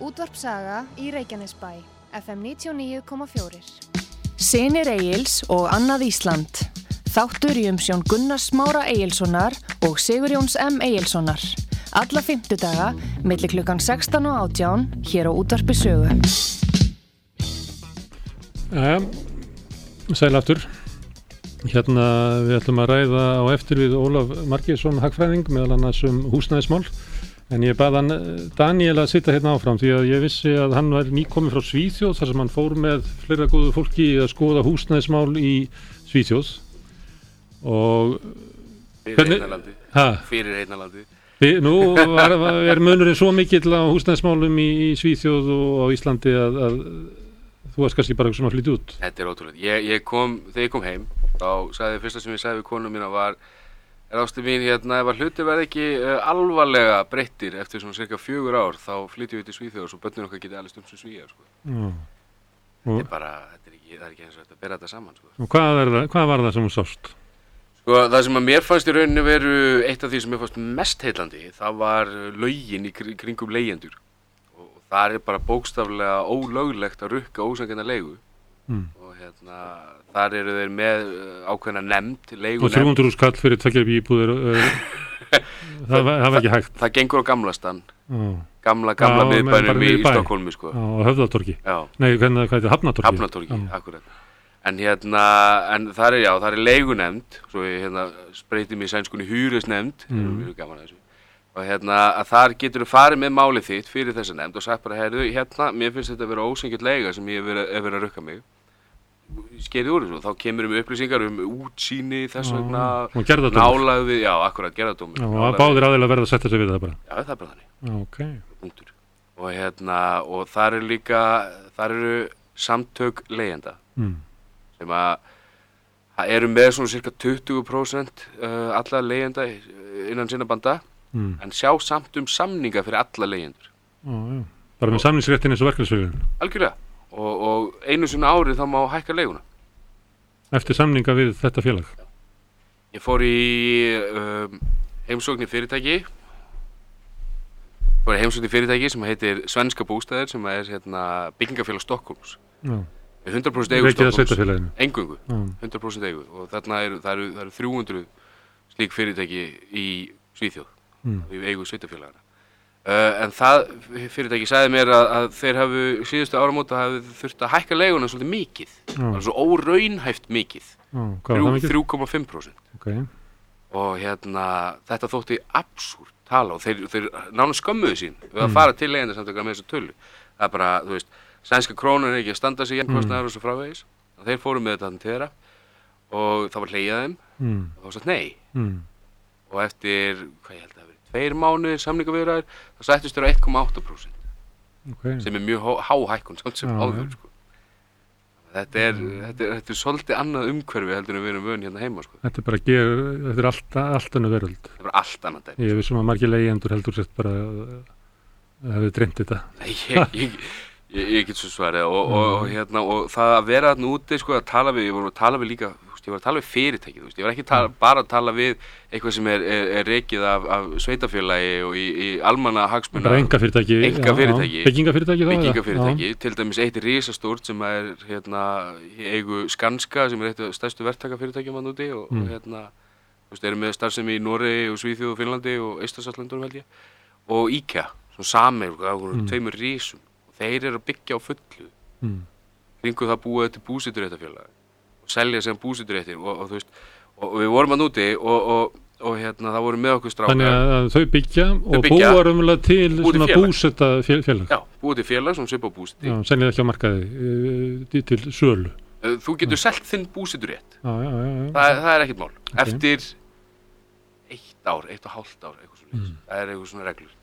Útvarp Saga í Reykjanesbæ, FM 99,4. Synir Egils og annað Ísland. Þáttur í umsjón Gunnars Smára Egilssonar og Sigurjóns M. Egilssonar. Alla fimmtudaga, milli klukkan 16 og 18, hér á Útvarpi Sögu. Sæl aftur. Hérna við ætlum að ræða á eftir við Ólaf Margeirsson hagfræðing meðal annars húsnæðismál. En ég bað hann Daniel að sitja hérna áfram því að ég vissi að hann var nýkominn frá Svíþjóð þar sem hann fór með fleira góðu fólki að skoða húsnæðismál í Svíþjóð. Og fyrir heitnalandi. Nú er munurinn svo mikill á húsnæðismálum í Svíþjóð og á Íslandi að þú varst kannski bara svona að flytja út. Þetta er ótrúlegt. Þegar ég kom heim, þá sagði fyrsta sem ég sagði við konu mína var ástu mín, ef að hluti verði ekki alvarlega breyttir eftir svona cirka 4 ár, þá flytjum við til Svíþjóðar svo börnin okkar geti alveg sem Svíjar, sko. Það er ekki eins og þetta að bera þetta saman, sko. Og hvað var það sem hún sást? Sko, það sem að mér fannst í rauninni veru eitt af því sem mér fannst mest heillandi, það var lögin í kringum leigjendur. Og það er bara bókstaflega ólöglegt að rukka ósanngjarna leigu. Og þar eru þeir með ákveðna nefnd, leigunemnd. Og 300.000 kall fyrir 2 íbúðir, það var ekki hægt. Það gengur á gamlastan, gamla miðbænum í Stokkólmi, sko. Á Höfðatorgi. Já. Nei, hvað er þetta? Hafnatorgi? Hafnatorgi, akkurat. En það er leigunemnd, svo ég spreyti mig í sænskunni hyresnemnd, mjög gaman að þessu. Og að þar getur þú farið með málið þitt fyrir þessa nefnd og sagt bara, mér finnst þetta að vera ósanngjarn leiga sem ég hef verið að rukka mig. Skeiði úr þessu, þá kemur upplýsingar útsýni þess vegna, nálægð við, akkurat, gerðardómur. Og báðir aðeins verða að setja sig við það bara? Já, það er bara þannig. Okay. Punktur. Og þar eru samtök leigjenda, sem eru með svona cirka 20% alla leigjenda innan sinna banda, en sjá samt samninga fyrir alla leigjendur. Bara með samningsréttin eins og verkefnisfélögin? Algjörlega. Og einu sinna árið þá má hækka leiguna. Eftir samninga við þetta félag? Ég fór í heimsókn í fyrirtæki sem heitir Svenska Bústaðir, sem er byggingafélag Stokkólms. Með 100% eigu Stokkólms. Eingöngu, 100% eigu. Og þarna það eru 300 slík fyrirtæki í Svíþjóð, í eigu sveitafélagana. En það fyrirtæki sagði mér að þeir hafi síðustu áramóta hafi þurft að hækka leiguna svolítið mikið. Það er svo óraunhæft mikið. 3,5%. Okay. Og þetta þótti absúrt tala og þeir nánast skömmuðu sín við að fara til leigjendasamtaka með þessa tölu. Það er bara, þú veist, sænska krónan er ekki að standa sig kostnaðar og svo frávegis. Þeir fóru með þetta til þeirra og það var hlegið þeim og það var sagt nei. Og eftir, hvað ég held að 2 mánuðir samningaviðræður, það sættust þér á 1,8%. Okay. Sem er mjög há hækkun samt sem áður, sko. Þetta er svolítið annað umhverfi heldur en við erum vön hérna heima, sko. Þetta er allt annað veröld. Þetta er bara allt annað dæmi. Ég vissum að margir leigjendur heldur sett bara að hefði dreymt þetta. Nei, ég get svo svarið og það að vera þarna úti, sko, að tala við, ég var að tala við fyrirtæki, þú veist, ég var ekki bara að tala við eitthvað sem er rekið af sveitafélagi og í almanna hagsmuna. Bara einkafyrirtæki. Byggingafyrirtæki, til dæmis eitt risastórt sem er í eigu Skanska sem er eitt af stærstu verktakafyrirtækjum þarna úti og þú veist, eru með starfsemi í Noregi og Svíþjóð og Finnlandi og Eystrasaltlandunum held ég og IKEA, svona sameign, það voru 2 risum og þeir eru að byggja á fullu. Kringu það búa til búseturéttarfélag og selja sem búseturéttir og þú veist, og við vorum að núti og það voru með okkur strákar. Þannig að þau byggja og búa raunverulega til svona búsetafélag. Já, búa til félag sem svipa á búseti. Já, sennilega ekki á markaði til sölu. Þú getur selt þinn búseturétt. Já. Það er ekkert mál. Okay. Eftir 1 ár, 1,5 ár, eitthvað svona. Það er eitthvað svona reglur.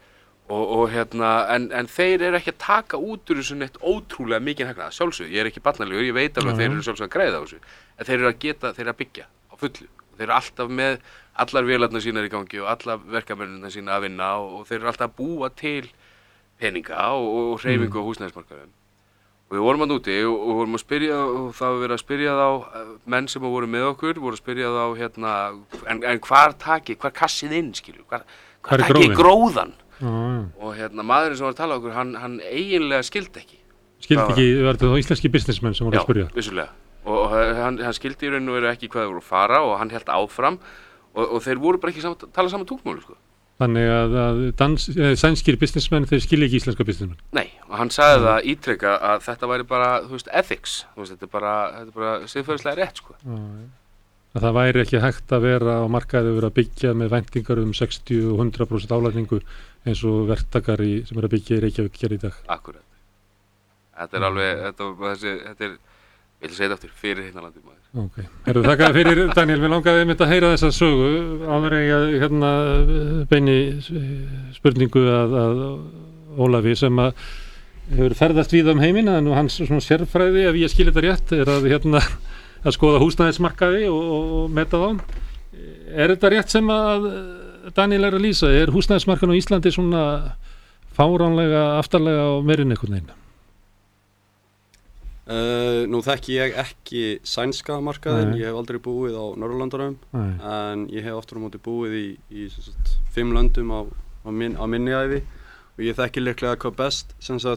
En þeir eru ekki að taka út úr þessu neitt ótrúlega mikið hagnað, sjálfsög, ég er ekki barnalegur, ég veit alveg að þeir eru sjálfsög að græða á þessu, en þeir eru að byggja á fullu, þeir eru alltaf með allar vélarnar sínar í gangi og allar verkamennina sína að vinna og þeir eru alltaf að búa til peninga og hreyfingu á húsnæðismarkaðum. Og við vorum að núti og vorum að spyrja og það var verið að spyrja þá menn sem voru með okkur, voru að spyrja þá en hvar kassið inn, skilju, hvar takið gróðan? og maðurinn sem var að tala okkur, hann eiginlega skildi ekki. Var þetta þá íslenski businessmenn sem voru að spyrja? Já, vissulega. Og hann skildi í raun og veru ekki hvað þeir voru að fara og hann hélt áfram og þeir voru bara ekki tala saman tungumál, sko. Þannig að sænskir businessmenn, þeir skilja ekki íslenska businessmenn? Nei, og hann sagði það ítrekka að þetta væri bara, ethics, þetta er bara siðferðislega rétt, sko. Að það væri ekki hægt að vera á markaði að byggja með væntingar 60 og 100% álagningu eins og verktakar sem að byggja í Reykjavík í dag. Akkurat. Þetta er alveg, þetta er, ég vil segja þetta aftur, fyrir Hinnalandi maður. Ok, þakka fyrir Daniel, mér langaði einmitt að heyra þessa sögu áður en ég beini spurningu að Ólafi sem að hefur ferðast víða heiminn, og hans svona sérfræði, ef ég skil þetta rétt, að skoða húsnæðismarkaði og meta þá. Er þetta rétt sem að Daniel að lýsa? Er húsnæðismarkaðin á Íslandi svona fáránlega, aftarlega og meirinn einhvern veginn? Nú þekki ég ekki sænska markaðinn, ég hef aldrei búið á Norðurlöndunum, en ég hef aftur á móti búið í 5 löndum á minni ævi og ég þekki líklega hvað best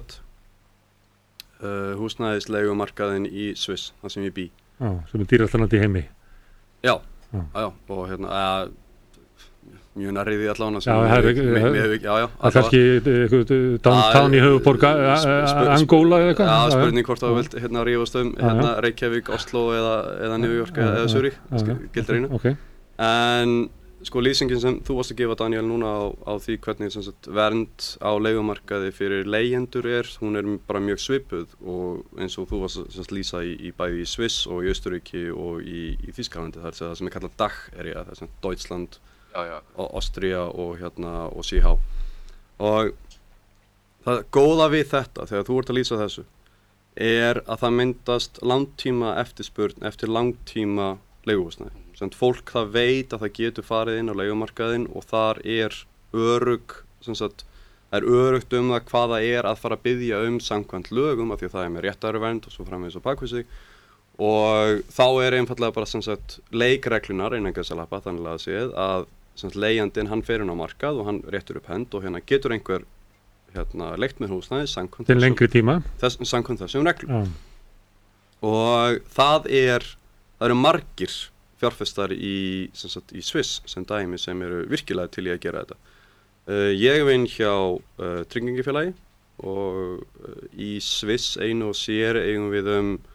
húsnæðisleigumarkaðinn í Sviss, þar sem ég bý. Sem er dýrasta land í heimi. Já, og mjög nærriði allan það er kannski downtown í höfuðborg Angóla eða eitthvað. Já, spurning hvort þú vilt rífast Reykjavík, Oslo eða New York eða Zurich, gildir einu. En sko lýsingin sem þú varst að gefa, Daniel, núna á því hvernig vernd á leigumarkaði fyrir leigjendur hún er bara mjög svipuð og eins og þú varst að lýsa í bæði í Sviss og í Austurríki og í Þýskalandi, það sem er kallað DACH-area, það sem Deutschland, og Austria og CH. Og það góða við þetta, þegar þú ert að lýsa þessu, er að það myndast langtíma eftirspurn eftir langtíma leiguhúsnæði. Fólk það veit að það getur farið inn á leigumarkaðinn og þar er öruggt það hvað það er að fara að biðja samkvæmt lögum, af því að það er með réttarvernd og svo framvegis og bakvið sig. Og þá er einfallega bara leikreglunar innan gæsalappa, þannig að séð að leigjandinn, hann fer inn á markað og hann réttur upp hend og getur einhver leigt með húsnæði samkvæmt til lengri tíma samkvæmt þessum reglum. Og það eru margir fjárfestar í Sviss sem dæmi sem eru virkilega til í að gera þetta. Ég vinn hjá tryggingafélagi og í Sviss einu og sér eigum við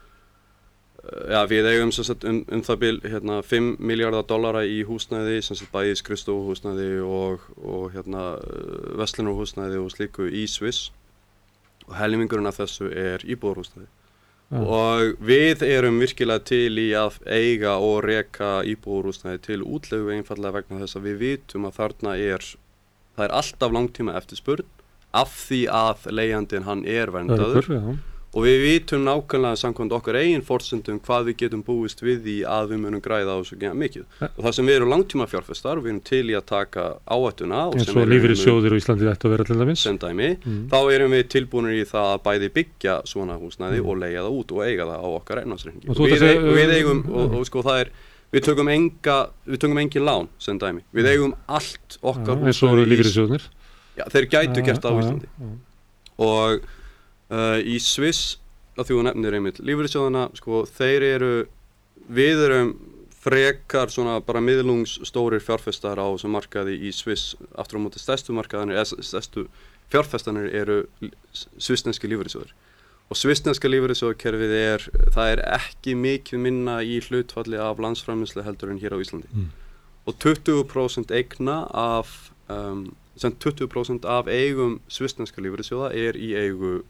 við eigum það bil $5 miljardar í húsnæði, bæði skrifstofuhúsnæði og verslunarhúsnæði og slíku í Sviss, og helmingurinn af þessu er íbúðarhúsnæði. Og við erum virkilega til í að eiga og reka íbúðarhúsnæði til útleigu einfallega vegna þess að við vitum að það er alltaf langtíma eftirspurn af því að leigjandinn hann er verndaður. Og við vitum nákvæmlega samkvæmt okkar eigin forsendum hvað við getum búist við í að við munum græða á þessu mikið. Og það sem við erum langtíma fjárfestar, við erum til í að taka áhættuna. Eins og lífeyrissjóðir á Íslandi ættu að vera til dæmis. Sem dæmi, þá erum við tilbúinir í það að bæði byggja svona húsnæði og leigja það út og eiga það á okkar eignarreikningi. Við eigum, og sko það er, við tökum engin lán sem dæmi. Við eigum allt okkar húsnæði. Eins og lífeyrissjóðir. Já, þeir gætu gert það á Íslandi. Og í Sviss, að því þú nefnir einmitt lífeyrissjóðina, sko, við erum frekar svona bara miðlungsstórir fjárfestar á þessum markaði í Sviss. Aftur á móti stærstu fjárfestanir eru svissneski lífeyrissjóðir. Og svissneska lífeyrissjóðakerfið það er ekki mikið minna í hlutfalli af landsframleiðslu heldur en hér á Íslandi. Og 20% eigna af 20% af eigum svissneska lífeyrissjóða er í eigu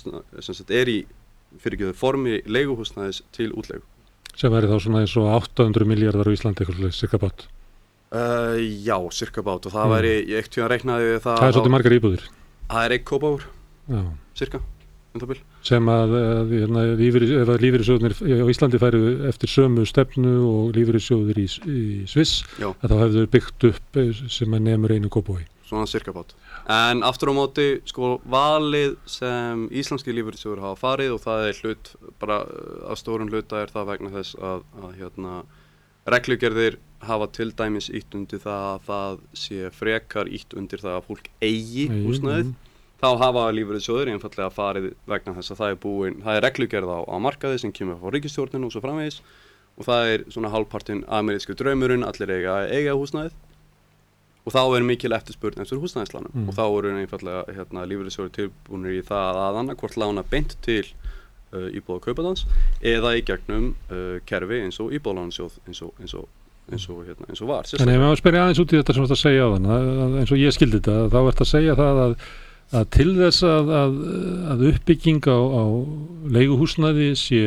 formi leiguhúsnæðis til útleigu. Sem væri þá svona eins og 800 miljardar á Íslandi, eitthvað cirka bát? Já, cirka bát, og það væri, ég ekkert reiknaði við það. Það er svolítið margar íbúðir? Það er 1 kópavur, cirka, það bil. Sem að ef lífeyrissjóðirnir á Íslandi færu eftir sömu stefnu og lífeyrissjóðir í Sviss, að þá hefðu þeir byggt upp sem að nemur 1 kópavogi. Svona cirka bát. En aftur á móti, sko, valið sem íslenski lífeyrissjóðir hafa farið, og það er bara að stórum hluta er það vegna þess að reglugerðir hafa til dæmis ítt undir það að það sé frekar ítt undir það að fólk eigi húsnæðið, þá hafa lífeyrissjóðir einfaldlega farið vegna þess að það er reglugerð á markaði sem kemur frá ríkisstjórninu og svo framvegis, og það er svona hálfpartinn amerísku draumurinn, allir eiga húsnæðið, og þá er mikil eftirspurn eftir húsnæðislánum og þá eru einfaldlega lífeyrissjóðir tilbúnir í það að annarkvort lána beint til íbúða kaupandans eða í gegnum kerfi eins og íbúðalánasjóð eins og var. Þannig að maður spyrja aðeins út í þetta sem þú ert að segja á þann, eins og ég skildi þetta, þá ert að segja það að til þess að uppbygging á leiguhúsnæði sé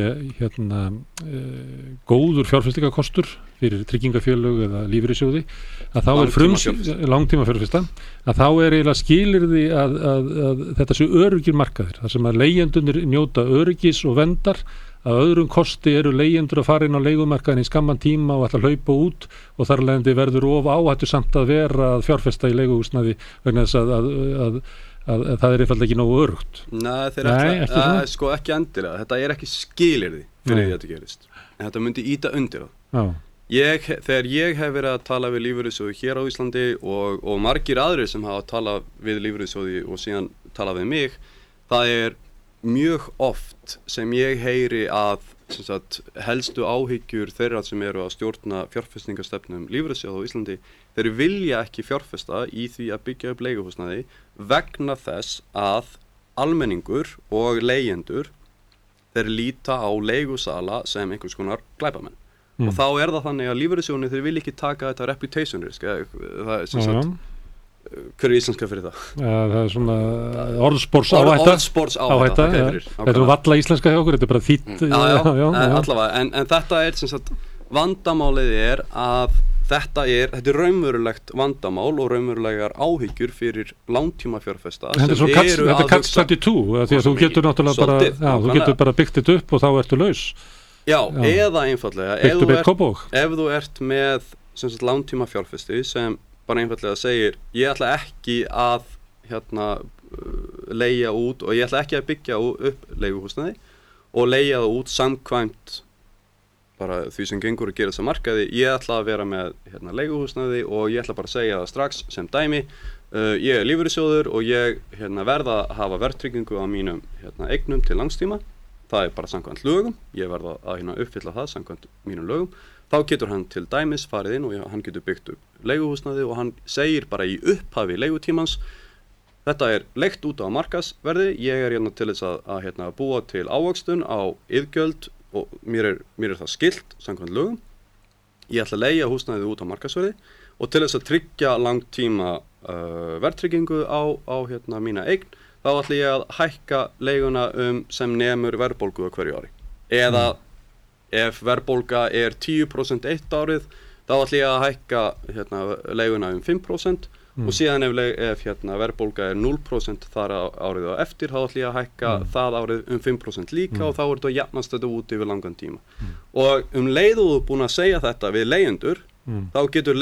góður fjárfestingakostur fyrir tryggingafélög eða lífeyrissjóði, að þá er langtímafjárfesta, að þá er eiginlega skilyrði að þetta sé öruggir markaðir, þar sem að leigjendurnir njóta öryggis og verndar, að öðrum kosti eru leigjendur að fara inn á leigumarkaðin í skamman tíma og ætla að hlaupa út og þar leiðandi verður of áhættu samt að vera að fjárfesta í leiguhúsnæði vegna þess að það er einfaldlega ekki nógu öruggt. Nei, sko ekki endilega, þetta er ekki skilyrði fyrir því að þetta gerist, en þetta myndi íta undir það. Þegar ég hef verið að tala við lífeyrissjóði hér á Íslandi og margir aðrir sem hafa talað við lífeyrissjóði og síðan talað við mig, það er mjög oft sem ég heyri að helstu áhyggjur þeirra sem eru að stjórna fjárfestingastefnum lífeyrissjóða á Íslandi, þeir vilja ekki fjárfesta í því að byggja upp leiguhúsnæði vegna þess að almenningur og leigjendur þeir líta á leigusala sem einhvers konar glæpamenn. Og þá er það þannig að lífeyrissjóðinni þeir vilja ekki taka þetta reputation risk, það er sem sagt hver er íslenska fyrir það? Það er svona orðsporsáhætta. Þetta er valla íslenska hjá okkur, þetta er bara þýtt. Allavega, en þetta er sem sagt, vandamálið er að þetta er raunverulegt vandamál og raunverulegar áhyggjur fyrir langtímafjárfesta. Þetta er catch-22, því að þú getur náttúrulega bara, þú getur bara byggt þetta upp og þá ertu laus. Já, eða einfallega, ef þú ert með langtímafjárfesti sem bara einfallega segir, ég ætla ekki að leigja út og ég ætla ekki að byggja upp leiguhúsnæði og leigja það út samkvæmt bara því sem gengur að gera þessa markaði, ég ætla að vera með leiguhúsnæði og ég ætla bara að segja það strax sem dæmi, ég er lífeyrissjóður og ég verða að hafa verðtryggingu á mínum eignum til langstíma, það er bara samkvæmt lögum, ég verða að uppfylla það samkvæmt mínum lögum. Þá getur hann til dæmis farið inn og hann getur byggt upp leiguhúsnæði og hann segir bara í upphafi leigutímans, þetta er leigt út á markaðsverði, ég er til þess að búa til ávöxtun á iðgjöld og mér er það skylt samkvæmt lögum, ég ætla að leigja húsnæðið út á markaðsverði og til þess að tryggja langtíma verðtryggingu á mína eign, þá ætla ég að hækka leiguna sem nemur verðbólgu á hverju ári. Eða ef verðbólga er 10% eitt árið, þá ætla ég að hækka leiguna 5% og síðan ef verðbólga er 0% þar árið á eftir, þá ætla ég að hækka það árið 5% líka og þá er þetta að jafnast þetta út yfir langan tíma. Og leið og þú er búin að segja þetta við leigjendur, þá getur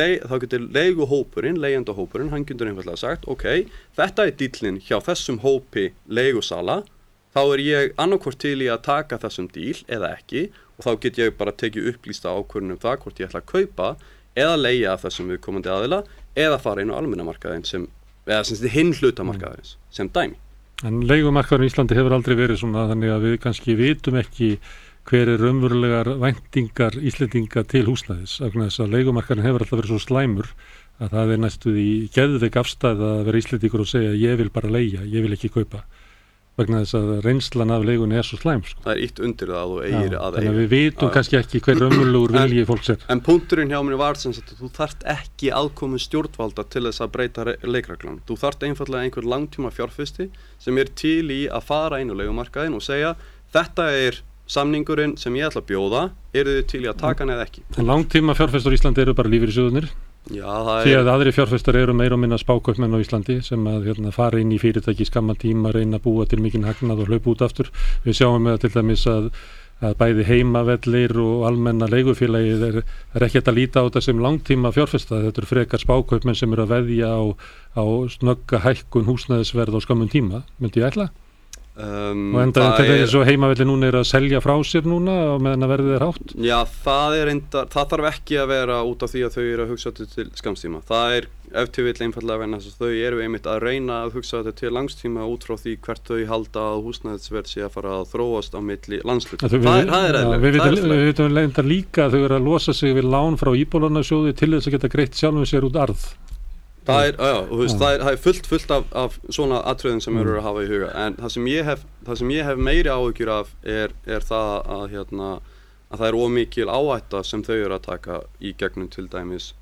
leigjendahópurinn, hann getur einfaldlega sagt, ok, þetta er díllinn hjá þessum hópi leigusala, þá er ég annarkvort til í að taka þessum díl eða ekki og þá get ég bara tekið upplýsta ákvörðun það hvort ég ætla að kaupa eða leigja af þessum viðkomandi aðila eða fara inn á almennamarkaðinn eða hinn hlutamarkaðarins sem dæmi. En leigumarkaðurinn í Íslandi hefur aldrei verið svona þannig að við kannski vitum ekki hver er raunverulegar væntingar Íslendinga til húsnæðis. Þess að leigumarkaðurinn hefur alltaf verið svo slæmur að það er næstuð í geðveik afstæð að vera Íslendingur og segja ég vil bara leigja, ég vil ekki kaupa. Vegna þess að reynslan af leigunni er svo slæm. Það er ítt undir það að þú eigir að þannig að við vitum kannski ekki hver raunverulegur vilji fólks er. En punkturinn hjá mér var sem sagt að þú þarft ekki aðkomu stjórnvalda til þess að breyta leikreglunum. Þú þarft einfaldlega einhver langtíma fjárfesti sem er til í að fara inn á leigumarkaðinn og segja þetta er samningurinn sem ég ætla að bjóða, eru þið til í að taka hann eða ekki? En langtíma fjárfestar í Íslandi eru bara lífeyrissjóðirnir. Því að aðri fjárfestar eru meira og minna spákaupmenn á Íslandi sem að fara inn í fyrirtæki skamma tíma, reyna að búa til mikinn hagnað og hlaupa út aftur. Við sjáum með til dæmis að bæði heimavellir og almenna leigufélagið er ekki að líta á þetta sem langtíma fjárfesta. Þetta eru frekar spákaupmenn sem eru að veðja á snögga hækkun húsnæðisverð á skammum tíma, myndi ég ætla? og enda þetta svo heimavelli núna að selja frá sér núna og meðan að verðið hátt? Já, það þarf ekki að vera út af því að þau að hugsa þetta til skamstíma. Það ef til vill einfallega vegna þess að þau einmitt að reyna að hugsa þetta til langstíma út frá því hvert þau halda að húsnæðisverð sé að fara að þróast á milli landshluta. Það er eðlilegt. Við vitum leindar líka að þau að losa sig við lán frá Íbúðalánasjóði til þess að geta greitt sjálfum sér út arð. Það er fullt af svona atriðum sem eru að hafa í huga, en það sem ég hef meiri áhyggjur af er það að það er ómikil áhætta sem þau eru að taka í gegnum til dæmis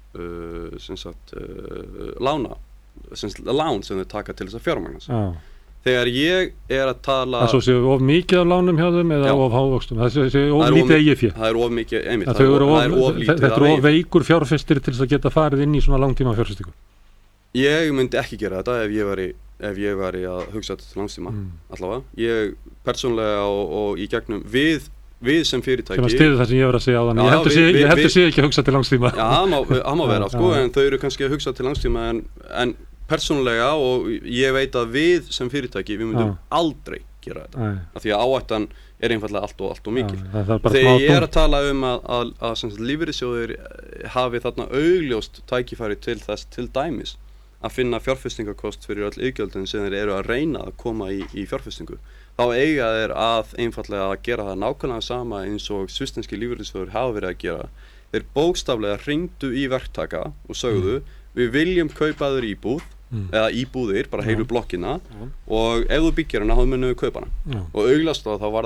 lán sem þau taka til þess að fjármagna sig. Þegar ég er að tala Það séu of mikið af lánum hjá þeim eða of hávöxtum, það séu of lítið eigið fé. Það er of mikið, einmitt, þetta er of veikur fjárfestir til þess að geta farið inn í svona langtíma fjárfestingu. Ég myndi ekki gera þetta ef ég væri að hugsa þetta til langstíma, allavega. Ég persónulega og í gegnum við sem fyrirtæki sem að styður það sem ég var að segja á þann ég heldur sé ekki að hugsa til langstíma. Já, það má vera, en þau eru kannski að hugsa til langstíma en persónulega og ég veit að við sem fyrirtæki við myndum aldrei gera þetta af því að áhættan er einfallega allt og mikil. Þegar ég er að tala að lífeyrissjóðir hafi þarna augljóst tækifæri til þess til dæmis að finna fjárfestingarkost fyrir öll iðgjöldin sem þeir eru að reyna að koma í fjárfestingu, þá eiga þeir að einfallega að gera það nákvæmlega sama eins og svisneski lífeyrissjóðir hafa verið að gera. Þeir bókstaflega hringdu í verktaka og sögðu við viljum kaupa þér íbúð eða íbúðir, bara heilu blokkina og ef þú byggir hana þá munum við kaupa hana og auglast þá var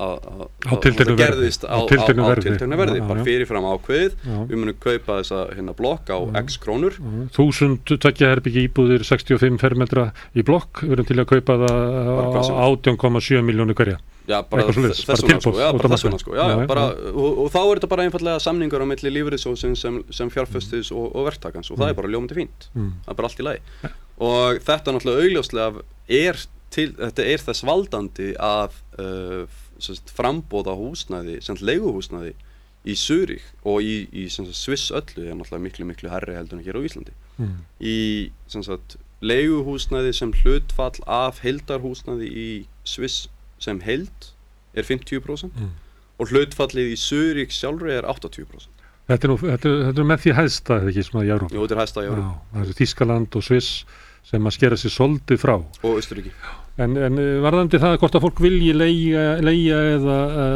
það gerðist á tilteknu verði, bara fyrirfram ákveðið við munum kaupa þessa blokk á x krónur 1000 tveggja herbyggi íbúðir 65 fermetra í blokk, við erum til að kaupa það á 18,7 milljónir hverja. Já, bara þessuna sko. Og þá er þetta bara einfallega samningur á milli lífeyrissjóðsins sem fjárfestis og verktakans og það er bara ljómandi fínt. Það er bara allt í lagi. Og þetta náttúrulega augljóslega þetta er þess valdandi að frambóða húsnæði, leiguhúsnæði í Zürich og í Sviss öllu er náttúrulega miklu hærri heldur en hér á Íslandi. Í leiguhúsnæði sem hlutfall af heildarhúsnæði í Sviss sem heild er 50% og hlutfallið í Zürich sjálfri er 80%. Þetta er með því hæsta, eða ekki, svona í Evrópu? Jú, þetta er hæsta í Evrópu. Það er Þýskaland og Sviss sem að skera sér svolítið frá. Og Austurríki. En varðandi það hvort að fólk vilji leigja eða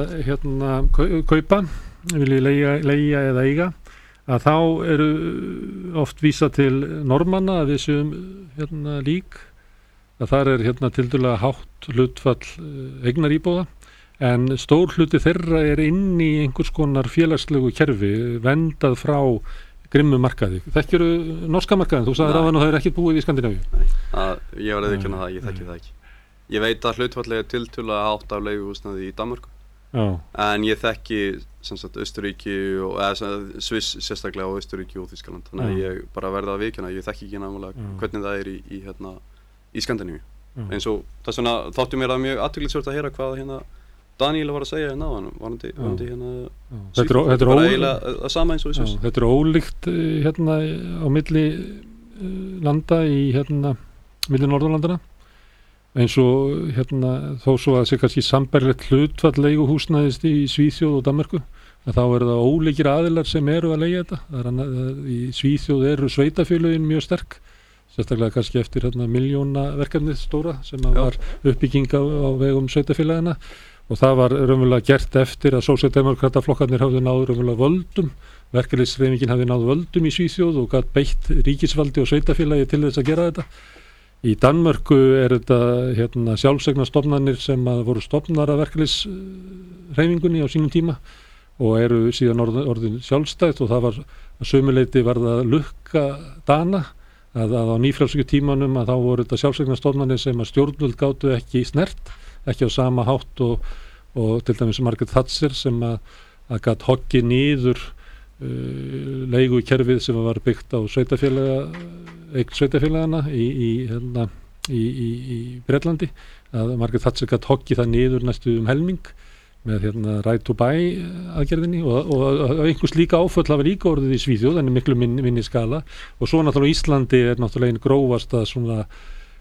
kaupa, vilji leigja eða eiga, að þá eru oft vísa til Normanna að við séum lík, að þar er tildulega hátt hlutfall eignaríbúða en stór hluti þeirra er inn í einhvers konar félagslegu kerfi vendað frá grimmu markaði. Þekkirðu norska markaðin? Þú sagði ráðan og það er ekkert búið í Skandinavíu. Nei, ég var að viðurkenna það, ég þekki það ekki. Ég veit að hlutfallið er tiltölulega hátt af leiguhúsnæði í Danmörku. En ég þekki Austurríki og Sviss sérstaklega og Austurríki og Þýskaland. Þannig að ég bara verða að viðurkenna, ég þekki ekki náttúrulega hvernig það er í Skandinavíu. Eins og þess vegna þáttu mér að mjög athyglisvert að heyra hvað Daniel var að segja áðan varandi Þetta er bara eiginlega það sama eins og í Sviss. Þetta er ólíkt á milli landa í milli Norðurlandana eins og þó svo að sé kannski sambærilegt hlutfall leiguhúsnæðist í Svíþjóð og Danmörku að þá eru það ólíkir aðilar sem eru að leigja þetta. Í Svíþjóð eru sveitafélögin mjög sterk, sérstaklega kannski eftir miljónaverkefnið stóra sem var uppbygging á vegum sveitafélagina og það var raunverulega gert eftir að sósíaldemókrataflokkarnir hafði náð raunverulega völdum, verkalýðshreyfingin hafði náð völdum í Svíþjóð og gat beitt ríkisvaldi og sveitafélagi til þess að gera þetta. Í Danmörku er þetta sjálfseignarstofnanir sem voru stofnar af verkalýðshreyfingunni á sínum tíma og eru síðan orðin sjálfstætt og það var að sömuleyti var það lukka Dana að á nýfrjálsvíkutímanum að þá voru þetta sjálfseignarstofnanir sem að stjórnvöld gátu ekki snert, ekki á sama hátt og til dæmis Margaret Thatcher sem að gat hoggi niður leigukerfið sem var byggt á sveitafélagana í Bretlandi, að Margaret Thatcher gat hoggi það niður næstu helming með right to buy aðgerðinni og einhvers líka áföll hafa líka orðið í Svíþjóð en miklu minni skala og svo náttúrulega Íslandi er náttúrulega einn grófasta svona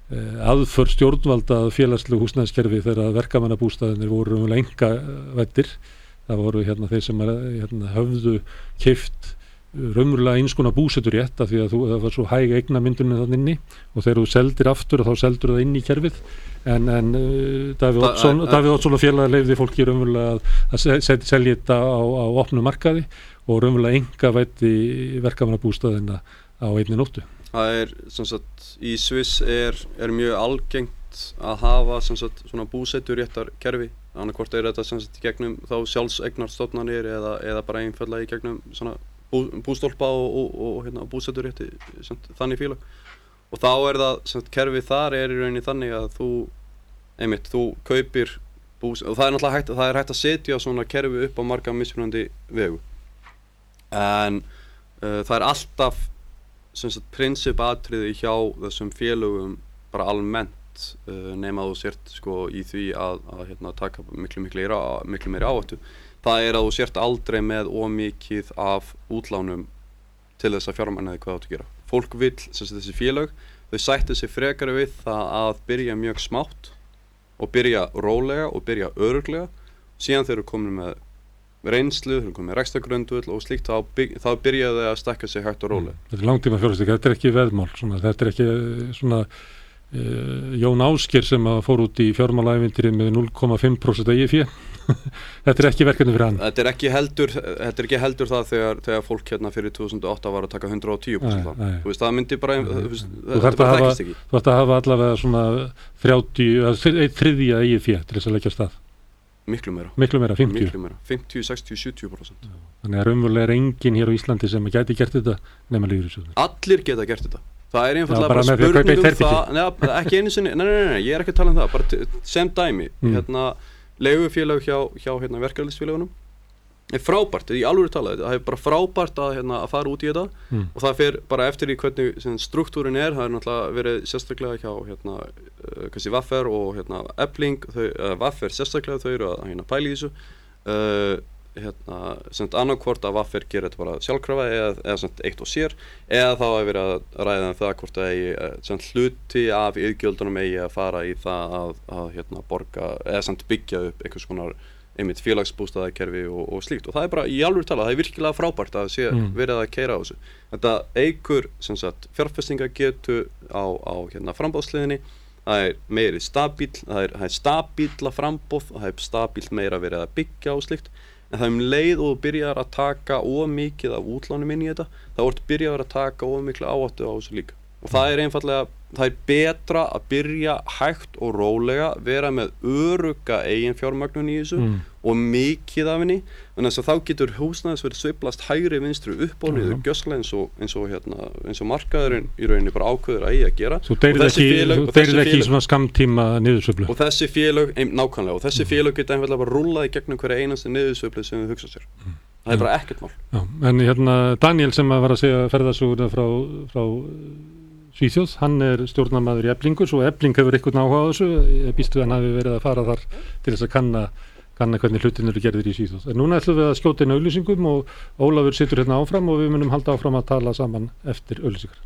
aðför stjórnvalda að félagslegu húsnæðiskerfi þegar verkamannabústaðinir voru einkavæddir. Það voru þeir sem höfðu keypt raunverulega eins konar búseturétt af því að það var svo hæg eignamyndunin þannig inni og þegar þú seldir aftur þá seldur það inn í kerfið en Davíð Oddsson og félagar leyfði fólki raunverulega að selja þetta á opnum markaði og raunverulega einkavæddi verkamannabústaðina á einni nóttu. Það sem sagt, í Sviss er mjög algengt að hafa sem sagt, svona búseturéttarkerfi. Annarkvort þetta sem sagt í gegnum þá sjálfseignarstofnanir eða bara einfaldlega í gegnum svona bústólpa og búseturétti þannig félag. Og þá það sem sagt kerfið þar í rauninni þannig að þú kaupir og það náttúrulega hægt að setja svona kerfi upp á marga mismunandi vegu. En það alltaf sem sagt prinsipatriði hjá þessum félögum bara almennt nema þú sért sko í því að taka miklu meiri áhættu. Það að þú sért aldrei með mikið af útlánum til þess að fjármagna hvað þú átt að gera. Fólk vill, sem sagt þessi félög, þau sættu sig frekar við það að byrja mjög smátt og byrja rólega og byrja örugglega. Síðan þeir eru komin með reynslu, þeir eru komin með rekstrargrundvöll og slíkt, þá byrja þau að stækka sig hægt og rólega. Þetta langtíma fjárfesting, þetta ekki veðmál, þetta ekki svona Jón Ásgeir sem fór út í fjármálaævintýrið með 0,5% eigið fé. Þetta ekki verkefni fyrir hann. Þetta ekki heldur það þegar fólk fyrir 2008 var að taka 110%. Þú veist, það myndi bara það þekkist ekki. Þú ætti að hafa allavega svona 1/3 eigið fé til þess að leggja af stað. Miklu meira, 50, 60, 70%. Þannig að raunverulega enginn hér á Íslandi sem gæti gert þetta nema lífeyrissjóðir. Allir geta gert þetta. Það einfaldlega bara spurning það, ekki einu sinni, nei, ég ekki að tala það, bara sem dæmi, leigufélag hjá verkalýðsfélagunum frábært, í alvöru talað, það bara frábært að fara út í þetta og það fer bara eftir í hvernig struktúrin það náttúrulega verið sérstaklega hjá Vaffer og Efling, Vaffer sérstaklega þau eru að pæla í þessu annarkvort að Vaffer gerir þetta bara sjálfkrafa eða eitt og sér eða þá að vera að ræða það hvort að hluti af iðgjöldunum að fara í það að borga eða byggja upp einhvers konar félagsbústaðakerfi og slíkt og það bara í alvöru talað, það virkilega frábært að sé verið að keyra á þessu. Þetta eykur fjárfestingagetu á framboðsliðinni, það meiri stabíl, það stabíla framboð, það stabílt meira verið að byggja og slíkt. En það leið og þú byrjar að taka mikið af útlánum inn í þetta, þá byrjar að taka mikla áhættu á þessu líka. Og það einfaldlega, það betra að byrja hægt og rólega, vera með örugga eigin fjármögnun í þessu og mikið af henni, en þess að þá getur húsnæðis verið sveiflast hægri vinstri upp og niður, gjösslega eins og markaðurinn í rauninni bara ákveður að gera. Þú deyrir ekki í svona skammtíma niðursveiflu. Og þessi félög, nákvæmlega, og þessi félög geta einfaldlega bara rúllað í gegnum hverja einasti niðursveiflu sem þau hugsa sér. Það bara ekkert mál. Já, en Daniel sem var að segja ferðasöguna frá Svíþjóð, hann stjórnarmaður í Eflingu og Efling hefur einhvern áhuga á þessu. Ég býst við hann hafi verið að fara þar til þess að kanna hvernig hlutin eru gerðir í Svíþjóð. En núna ætlum við að skjóta inn auglýsingum og Ólafur situr áfram og við munum halda áfram að tala saman eftir auglýsingar.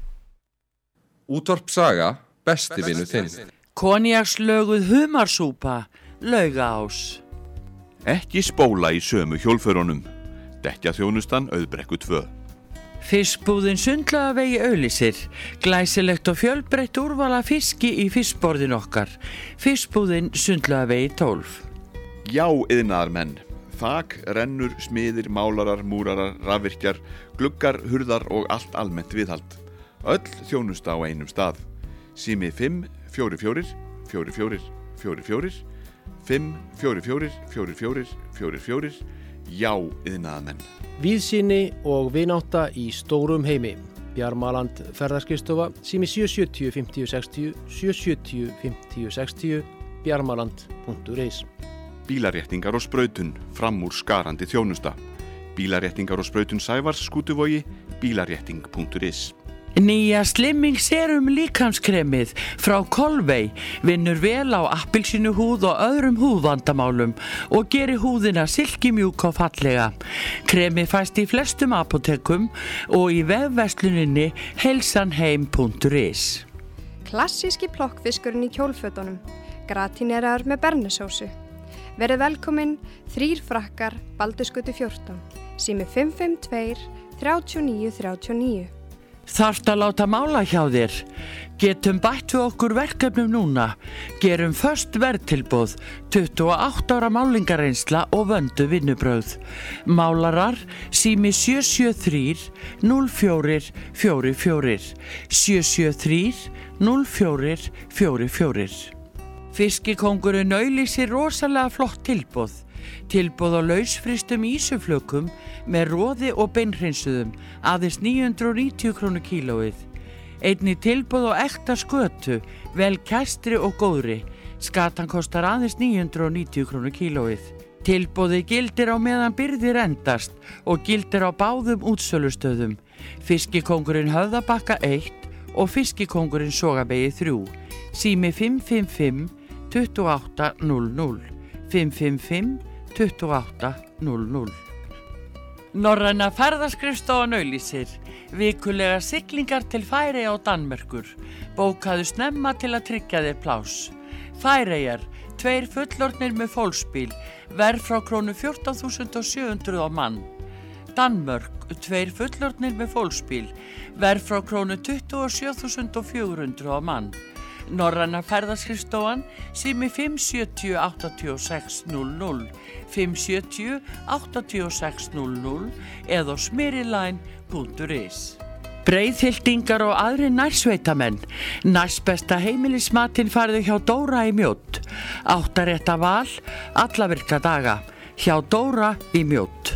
Útvarp Saga, besti vinur þinn. Konjakslöguð humarsúpa, Laugaás. Ekki spóla í sömu hjólförunum. Dekkjaþjónustan Auðbrekku 2. Fiskbúðin Sundlagavegi auglýsir, glæsilegt og fjölbreytt úrvala fiski í fiskborðin okkar. Fiskbúðin Sundlagavegi 12. Já, iðnaðarmenn. Þak, rennur, smiðir, málarar, múrarar, rafvirkjar, gluggar, hurðar og allt almennt viðhald. Öll þjónusta á einum stað. Sími 5 44 44 44 5 44 44 44. Já, iðnaðarmenn. Víðsýni og vinátta í stórum heimi. Bjarmaland ferðarskristofa, sími 770 50 60 770 50 60 bjarmaland.is. Bílaréttingar og sprautun, fram úr skarandi þjónusta. Bílaréttingar og sprautun Sævars, Skútuvogi, bílarétting.is. Nýja Slimming Serum líkamskremið frá Kolvei vinnur vel á appelsínuhúð og öðrum húðvandamálum og gerir húðina silkimjúk og fallega. Kremið fæst í flestum apótekum og í vefversluninni heilsanheim.is. Klassíski plokkfiskurinn í kjólfötunum, gratineraður með bernesósu. Verið velkomin 3 frakkar, Baldursgötu 14, sími 552 39 39. Þarft að láta mála hjá þér. Getum bætt við okkur verkefnum núna. Gerum först verðtilboð, 28 ára málingareynsla og vöndu vinnubrögð. Málarar, sími 773 04 44. 773 04 44. Fiskikóngurinn auglýsir rosalega flott tilboð. Tilboð á lausfrystum ísuflökum með roði og beinhreinsuðum, aðeins 990 krónur kílóið. Einnig tilboð á ekta skötu, vel kæstri og góðri. Skatan kostar aðeins 990 krónur kílóið. Tilboði gildir á meðan birgðir endast og gildir á báðum útsölustöðum. Fiskikóngurinn Höfðabakka 1 og Fiskikóngurinn Sogavegi 3. Sími 555 28 00. 555 28 00. Norræna ferðaskrifstofan auglýsir vikulega siglingar til Færeyja og Danmerkur. Bókaðu snemma til að tryggja þér pláss. Færeyjar, 2 fullorðnir með fólksbíl, verð frá krónu 14.700 á mann. Danmörk, 2 fullorðnir með fólksbíl, verð frá krónu 27.400 á mann. Norræna ferðaskrifstofan, sími 570 86 00, 570 86 00 eða smyriline.is. Breiðhyltingar og aðri nærsveitamenn. Næstbesta heimilismatinn farðu hjá Dóra í Mjódd. 8 rétta val, alla virka daga. Hjá Dóra í Mjódd.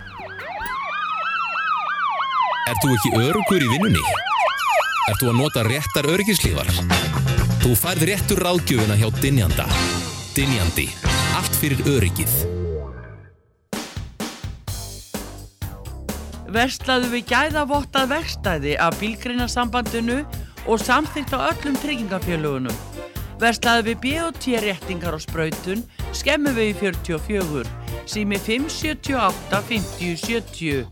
Ert þú ekki öruggur í vinnunni? Ert þú að nota réttar öryggislífar? Þú færð réttur ráðgjöfuna hjá Dynjanda. Dynjandi. Allt fyrir öryggið. Verslaðu við gæðavottað verkstæði af Bílgreinasambandinu og samþykkt á öllum tryggingafélögunum. Verslaðu við B&T réttingar og sprautun, Skemmuvegi 44, sími 578 50 70.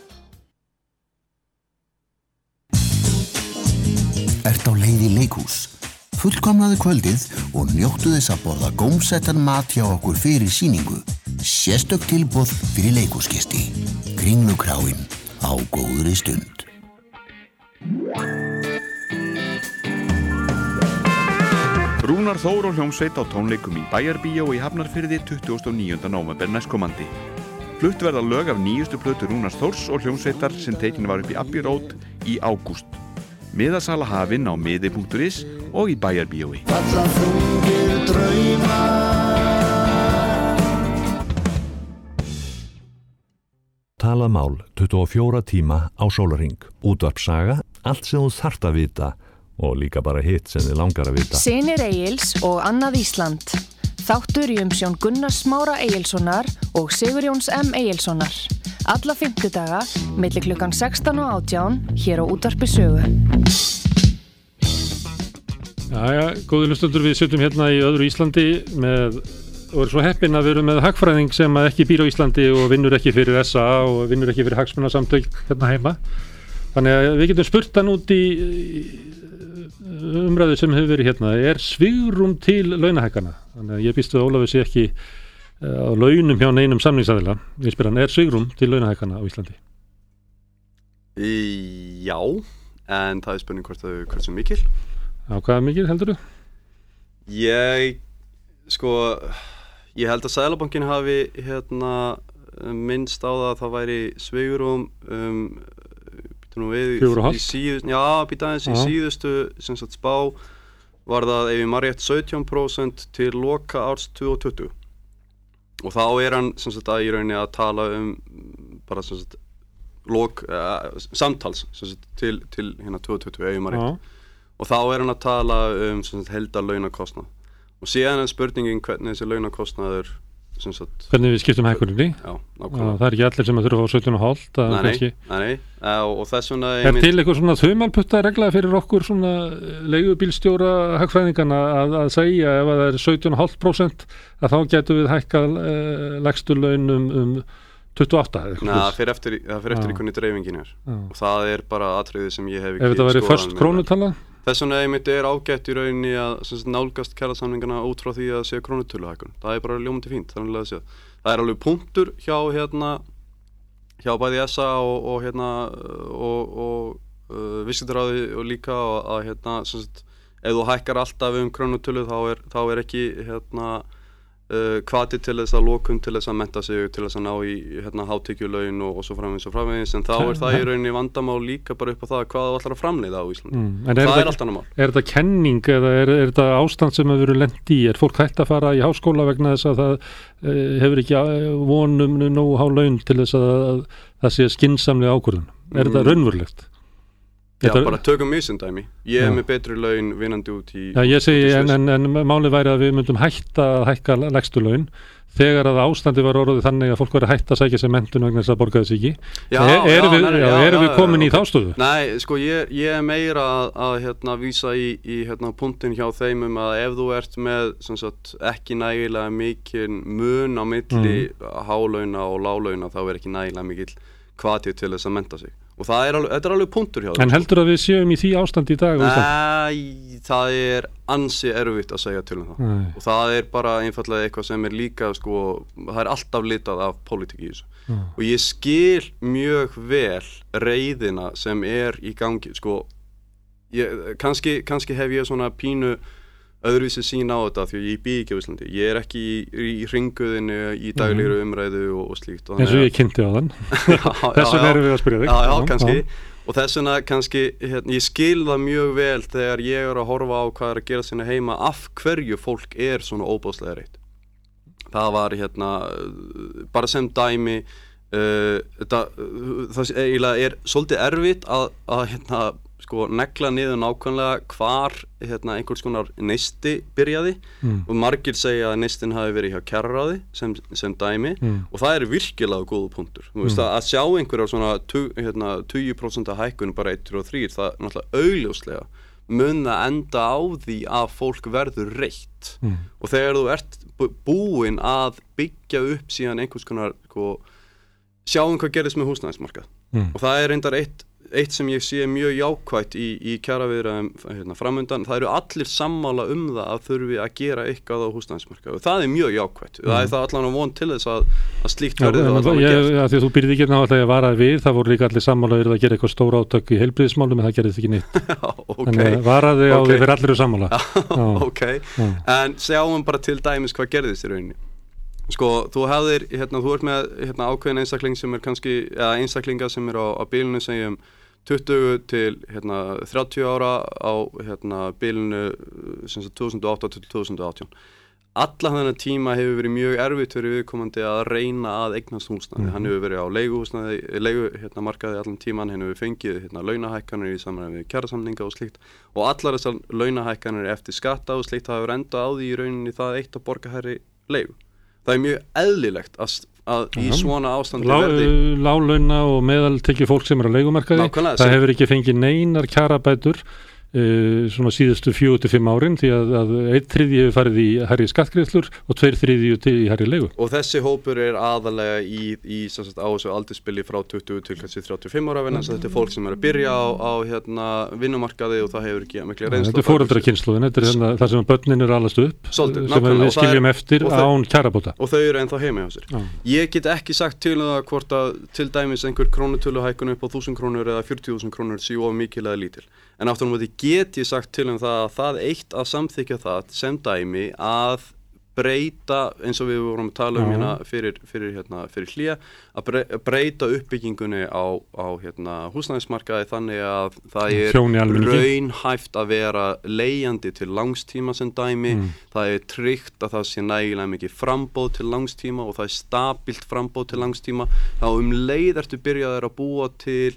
Ert á leið í leikhús? Fullkomnaðu kvöldið og njóttu þess að borða gómsettan mat hjá okkur fyrir sýningu. Sérstök tilboð fyrir leikhúsgesti. Kringlukráin á góðri stund. Rúnar Þór og hljómsveit á tónleikum í Bæjarbíó í Hafnarfirði 29. nóvember næstkomandi. Flutt verða lög af nýjustu plötu Rúnars Þórs og hljómsveitar sem tekin var upp í Abbey Road í ágúst. Miðasala hafin á miði.is og í Bæjarbíói. Falla þungir draumar. Talað mál 24 tíma á sólarhring. Útvarpssaga, allt sem þú þarft að vita og líka bara hitt sem þið langar að vita. Synir Egils og annað Ísland. Þáttur í umsjón Gunnars Smára Egilssonar og Sigurjóns M. Egilssonar. Alla fimmtudaga, milli klukkan 16 og 18, hér á Útvarpi Sögu. Jæja, góði hlustendur, við sitjum hérna í öðru Íslandi og erum svo heppin að við erum með hagfræðing sem ekki býr á Íslandi og vinnur ekki fyrir SA og vinnur ekki fyrir hagsmunasamtök hérna heima. Þannig að við getum spurt hann út í umræðu sem hefur verið hérna. Er svigrúm til launahækkana? Þannig að ég býst við að Ólafur sé ekki á launum hjá neinum samningsaðila. Ég spyr hann, er svigrúm til launahækkana á Íslandi? Já, en það er spurning hvort sem mikil. Á hvað mikil heldur þú? Ég held að Seðlabankinn hafi minnst á það að það væri svigrúm 4,5? Í síðustu sem sagt spá var það, ef ég maður rétt, 17% til loka árs 2020 og þá er hann sem sagt að í rauninni að tala bara sem sagt samtals sem sagt til 2020, ef ég maður rétt. Og þá er hann að tala sem sagt heildarlaunakostnað og síðan er spurningin hvernig þessi launakostnaður sem sagt hvernig við skiptum hækkuninni. Já, nákvæmlega. Það er ekki allir sem að þurfa á 17,5. Nei, og þess vegna er til eitthvað svona þumalputta regla fyrir okkur svona leigubílstjóra hagfræðingana að segja ef það er 17,5% að þá getum við hækkað lægstu laun 28 eða eitthvað. Það fer eftir hvernig dreifingin er og það er bara atriði sem ég hef ekki ef þetta væri föst krónutala Þess vegna einmitt ágætt í rauninni að nálgast kjarasamningana út frá því að sé krónutöluhækkun. Það bara ljómandi fínt, þannig að segja. Það alveg punktur hjá bæði SA og viðskiptaráði og líka að ef þú hækkar alltaf krónutölu þá ekki hvati til þess að lokun til þess að mennta sig til þess að ná í hátekjulaun og svo framvegis en þá það í rauninni vandamál líka bara upp á það hvað þú ætlar að framleiða á Íslandi það allt annað mál. Er þetta kenning eða er þetta ástand sem hefur verið lent í? Er fólk hætt að fara í háskóla vegna þess að það hefur ekki vonum nógu há laun til þess að það sé skynsamlega ákvörðun? Er þetta raunverulegt? Já, bara tökum mig sem dæmi. Ég með betri laun vinnandi út í... Já, ég segi, en málið væri að við myndum hætta að hækka lægstu laun þegar að ástandi var orðið þannig að fólk væri hætt að sækja sér menntun vegna þess að borga þess ekki. Erum við komin í þá stöðu? Nei, sko, ég meira að vísa í punktinn hjá þeim að ef þú ert með ekki nægilega mikinn mun á milli hálauna og lálauna þá ekki nægilega mikill hvati til þess að mennta sig. Og þetta alveg punktur hjá þeim. En heldur að við séum í því ástandi í dag? Nei, það ansi erfitt að segja til það. Nei. Og það bara einfallega eitthvað sem líka, það alltaf litað af pólitík í þessu. Og ég skil mjög vel reiðina sem í gangi, kannski hef ég svona pínu öðruvísi sín á þetta því ég bý ekki á Íslandi. Ég ekki í hringuðinu í daglegri umræðu og slíkt. Eins og ég kynnti á þann. Þess vegna erum við að spyrja þig. Já, kannski. Og þess vegna kannski, ég skil það mjög vel þegar ég að horfa á hvað að gera sinna heima af hverju fólk svona óbáslega reitt. Það var bara sem dæmi, það eiginlega svolítið erfitt að negla niður nákvæmlega hvar einhvers konar neisti byrjaði og margir segja að neistin hafi verið hjá kjararáði sem dæmi og það virkilega góða punktur. Þú veist að sjá einhverjar svona 20% hækkun bara 1 og 3, það náttúrulega augljóslega mun að enda á því að fólk verður reitt og þegar þú ert búinn að byggja upp síðan einhvers konar sjáum hvað gerist með húsnæðismarkað og það reyndar eitt sem ég sé mjög jákvætt í kjaraviðræðum framundan, það allir sammála það að þurfi að gera eitthvað á húsnæðismarkaði og það mjög jákvætt. Það það allan að von til þess að slíkt verði það allan að gera. Því að þú byrði ekki náttúrulega að vara við, það voru líka allir sammála að gera eitthvað stóra átök í heilbrigðismálum en það gerðist ekki neitt. Þannig að varaði á því fyrir allir sammála. En sjáum bara til dæmis hvað gerðist í rauninni. Þú ert með ákveðin einstakling sem kannski, eða einstaklinga sem á bilinu segjum 20 til 30 ára á bilinu 2008 til 2018. Alla þennan tíma hefur verið mjög erfitt fyrir viðkomandi að reyna að eignast húsnæði. Hann hefur verið á leigumarkaði allan tíman, hann hefur fengið launahækkanir í samræmi við kjarasamninga og slíkt og allar þessar launahækkanir eftir skatta og slíkt hafa endað á því í rauninni það eitt að borga hærri leigu. Það mjög eðlilegt að í svona ástandi verði láglauna og meðaltekju fólk sem á leigumarkaði, það hefur ekki fengið neinar kjarabætur svona síðustu 4-5 árin því að 1/3 hefur farið í hærri skattgreiðslur og 2/3 í hærri leigu. Og þessi hópur aðalega í á þessu aldursbili frá 20 til kannski 35 ára vegna þess að þetta fólk sem að byrja á vinnumarkaði og það hefur ekki mikla reynslu. Þetta foreldrakynslóðin, þetta það sem börnin alast upp svolítið, sem við skiljum eftir án kjarabóta. Og þau ennþá heima hjá sér. Ég get ekki sagt til það hvort að til dæmis einhver krónutöluhækkun upp á 1.000 krónur eða 40.000 krónur séu of mikil eða lítil. En aftur á móti get ég sagt til það að það eitt að samþykja það sem dæmi að breyta, eins og við vorum að tala hérna fyrir hlé, að breyta uppbyggingunni á húsnæðismarkaði þannig að það raunhæft að vera leigjandi til langstíma sem dæmi, það tryggt að það sé nægilega mikið framboð til langstíma og það stabilt framboð til langstíma, þá leið ertu byrjaðir að búa til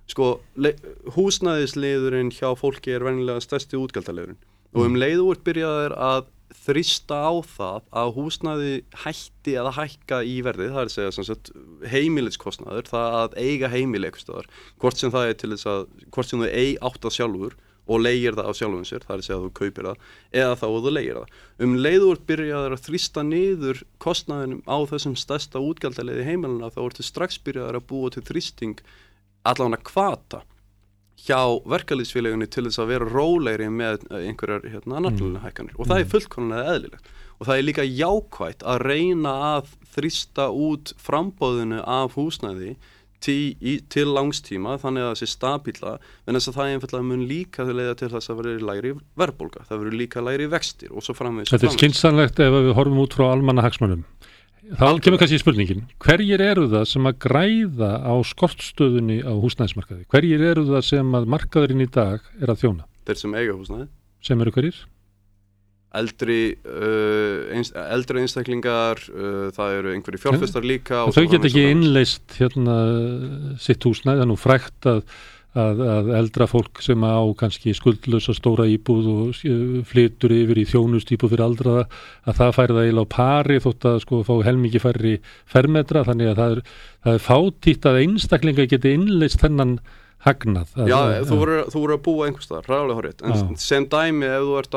húsnæðisliðurinn hjá fólki venjulega stærsti útgjaldaliðurinn og leið úr byrjaðir að þrýsta á það að húsnæði hætti að hækka í verði, það að segja sem sagt heimiliskostnaður, það að eiga heimili eitthvað staðar, hvort sem það til þess að hvort sem þú átt það sjálfur og leigir það á sjálfum sér, það að segja að þú kaupir það eða þá þú leigir það. Leið úr byrjaðir að þrýsta niður kostnaðinum á þessum stærsta útgjaldaliði heimilina, þá ertu strax byrjaðir að búa til þrýsting allavega hvata hjá verkalýðsfélögunni til þess að vera rólegri með einhverjar náttúrulega hækkanir og það er fullkomlega eðlilegt og það er líka jákvætt að reyna að þrýsta út framboðinu af húsnæði til langstíma þannig að það sé stabíla en þess að það einfallega mun líka leiða til þess að vera lægri verðbólga, það verður líka lægri vextir og svo framvegis. Þetta er skynsamlegt ef við horfum út frá almannahagsmunum. Þá kemur kannski spurningin, hverjir eru það sem að græða á skortstöðunni á húsnæðismarkaði? Hverjir eru það sem að markaðurinn í dag er að þjóna? Þeir sem eiga húsnæði. Sem eru hverjir? Eldri einstaklingar, það eru einhverjir fjárfestar líka. Þau geta ekki innleist sitt húsnæði, það er nú frægt að eldra fólk sem á kannski skuldlösa stóra íbúð og flytur yfir í þjónust íbúð fyrir aldraða að það færi það eiginlega á pari þótt að fá helmingi færri fermetra þannig að það er fátítt að einstaklinga geti innleist þennan hagnað. Já, þú voru að búa einhvers staðar, ræðulega horrið, en sem dæmi